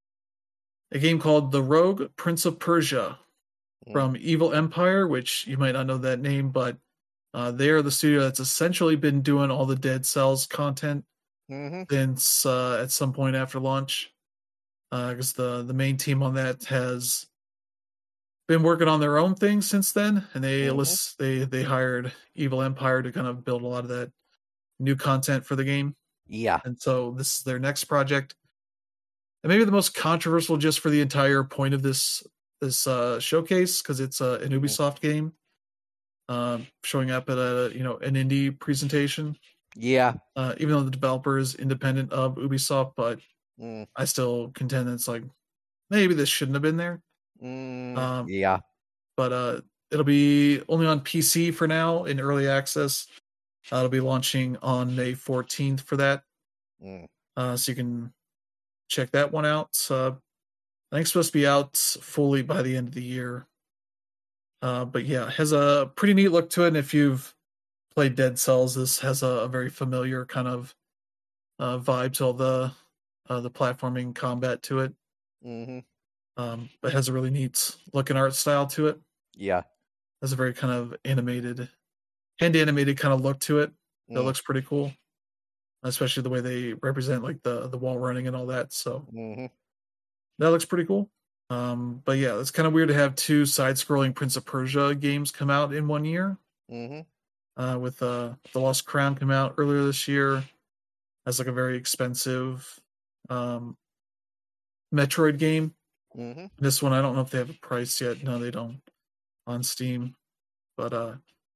[SPEAKER 1] a game called The Rogue Prince of Persia from Evil Empire, which you might not know that name, but uh, they are the studio that's essentially been doing all the Dead Cells content
[SPEAKER 2] Mm-hmm.
[SPEAKER 1] since uh, at some point after launch. Because uh, the the main team on that has been working on their own thing since then, and they
[SPEAKER 2] Mhm.
[SPEAKER 1] list, they they hired Evil Empire to kind of build a lot of that new content for the game.
[SPEAKER 2] Yeah.
[SPEAKER 1] And so this is their next project, and maybe the most controversial just for the entire point of this this uh, showcase, because it's uh, an
[SPEAKER 2] Mhm.
[SPEAKER 1] Ubisoft game, uh, showing up at a you know an indie presentation.
[SPEAKER 2] Yeah.
[SPEAKER 1] Uh, even though the developer is independent of Ubisoft, but
[SPEAKER 2] Mm.
[SPEAKER 1] I still contend that it's like maybe this shouldn't have been there.
[SPEAKER 2] Mm.
[SPEAKER 1] Um,
[SPEAKER 2] Yeah.
[SPEAKER 1] but uh, it'll be only on P C for now in early access. Uh, it'll be launching on May fourteenth for that,
[SPEAKER 2] Mm.
[SPEAKER 1] uh, so you can check that one out. Uh, I think it's supposed to be out fully by the end of the year. Uh, but yeah, it has a pretty neat look to it. And if you've played Dead Cells, this has a, a very familiar kind of uh, vibe to all the uh, the platforming combat to it.
[SPEAKER 2] Mm-hmm.
[SPEAKER 1] Um, but it has a really neat looking art style to it.
[SPEAKER 2] Yeah.
[SPEAKER 1] It has a very kind of animated, hand animated kind of look to it. That
[SPEAKER 2] Mm.
[SPEAKER 1] looks pretty cool, especially the way they represent like the the wall running and all that. So
[SPEAKER 2] Mm-hmm.
[SPEAKER 1] that looks pretty cool. Um, but yeah, it's kind of weird to have two side-scrolling Prince of Persia games come out in one year.
[SPEAKER 2] Mm-hmm.
[SPEAKER 1] Uh, with uh, the Lost Crown come out earlier this year as like a very expensive um, Metroid game.
[SPEAKER 2] Mm-hmm.
[SPEAKER 1] This one, I don't know if they have a price yet. No, they don't on Steam. But uh,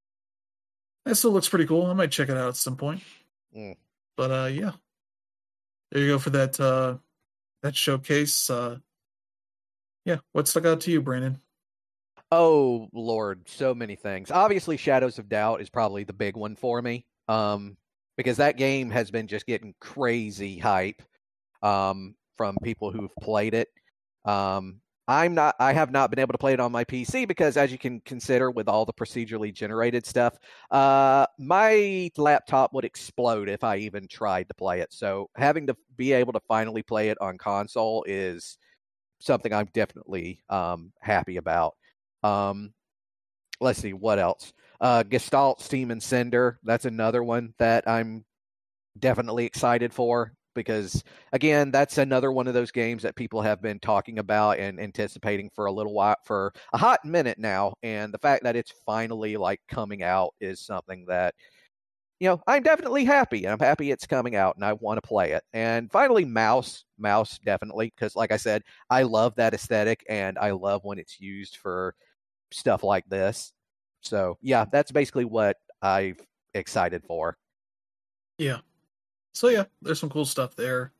[SPEAKER 1] it still looks pretty cool. I might check it out at some point.
[SPEAKER 2] Mm.
[SPEAKER 1] But uh, yeah, there you go for that uh, that showcase. Uh, yeah, what stuck out to you, Brandon?
[SPEAKER 2] Oh Lord, so many things. Obviously, Shadows of Doubt is probably the big one for me, um, because that game has been just getting crazy hype um, from people who've played it. Um, I'm not. I have not been able to play it on my P C because, as you can consider, with all the procedurally generated stuff, uh, my laptop would explode if I even tried to play it. So, having to be able to finally play it on console is something I'm definitely um, happy about. Um, let's see what else. Uh, Gestalt, Steam, and Cinder. That's another one that I'm definitely excited for because, again, that's another one of those games that people have been talking about and anticipating for a little while, for a hot minute now. And the fact that it's finally like coming out is something that, you know, I'm definitely happy. I'm happy it's coming out and I want to play it. And finally, Mouse. Mouse, definitely, because like I said, I love that aesthetic and I love when it's used for stuff like this. So, yeah, that's basically what I'm excited for.
[SPEAKER 1] Yeah. So, yeah, there's some cool stuff there.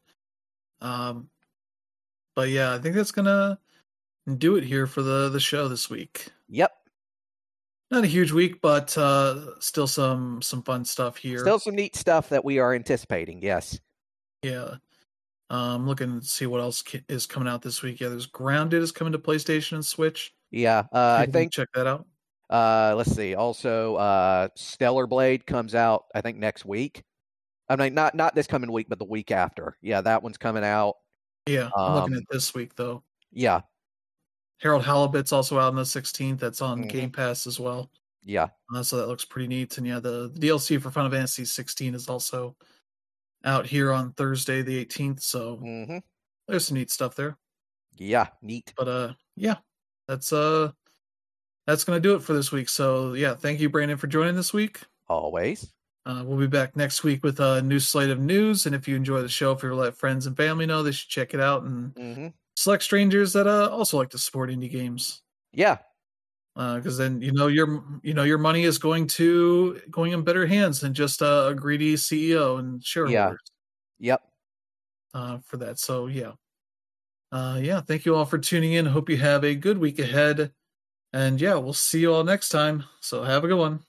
[SPEAKER 1] Um, but, yeah, I think that's going to do it here for the, the show this week.
[SPEAKER 2] Yep.
[SPEAKER 1] Not a huge week, but uh, still some some fun stuff here.
[SPEAKER 2] Still some neat stuff that we are anticipating, yes.
[SPEAKER 1] Yeah. Um, looking to see what else is coming out this week. Yeah, there's Grounded is coming to PlayStation and Switch.
[SPEAKER 2] Yeah, uh, I think...
[SPEAKER 1] Check that out.
[SPEAKER 2] Uh, let's see. Also, uh, Stellar Blade comes out, I think, next week. I mean, not not this coming week, but the week after. Yeah, that one's coming out.
[SPEAKER 1] Yeah, I'm
[SPEAKER 2] um,
[SPEAKER 1] looking at this week, though.
[SPEAKER 2] Yeah.
[SPEAKER 1] Harold Halibut's also out on the sixteenth. That's on
[SPEAKER 2] mm-hmm.
[SPEAKER 1] Game Pass as well.
[SPEAKER 2] Yeah.
[SPEAKER 1] Uh, so that looks pretty neat. And yeah, the, the D L C for Final Fantasy sixteen is also out here on Thursday, the eighteenth. So
[SPEAKER 2] mm-hmm.
[SPEAKER 1] there's some neat stuff there.
[SPEAKER 2] Yeah, neat.
[SPEAKER 1] But uh, yeah, that's uh, that's gonna do it for this week. So yeah, thank you, Brandon, for joining this week.
[SPEAKER 2] Always.
[SPEAKER 1] Uh, we'll be back next week with a new slate of news. And if you enjoy the show, if you let friends and family know, they should check it out and
[SPEAKER 2] mm-hmm.
[SPEAKER 1] select strangers that uh, also like to support indie games.
[SPEAKER 2] Yeah.
[SPEAKER 1] Because uh, then you know your you know your money is going to going in better hands than just uh, a greedy C E O and shareholders.
[SPEAKER 2] Yeah. Yep.
[SPEAKER 1] Uh, for that, so yeah, uh, yeah. Thank you all for tuning in. Hope you have a good week ahead, and yeah, we'll see you all next time. So have a good one.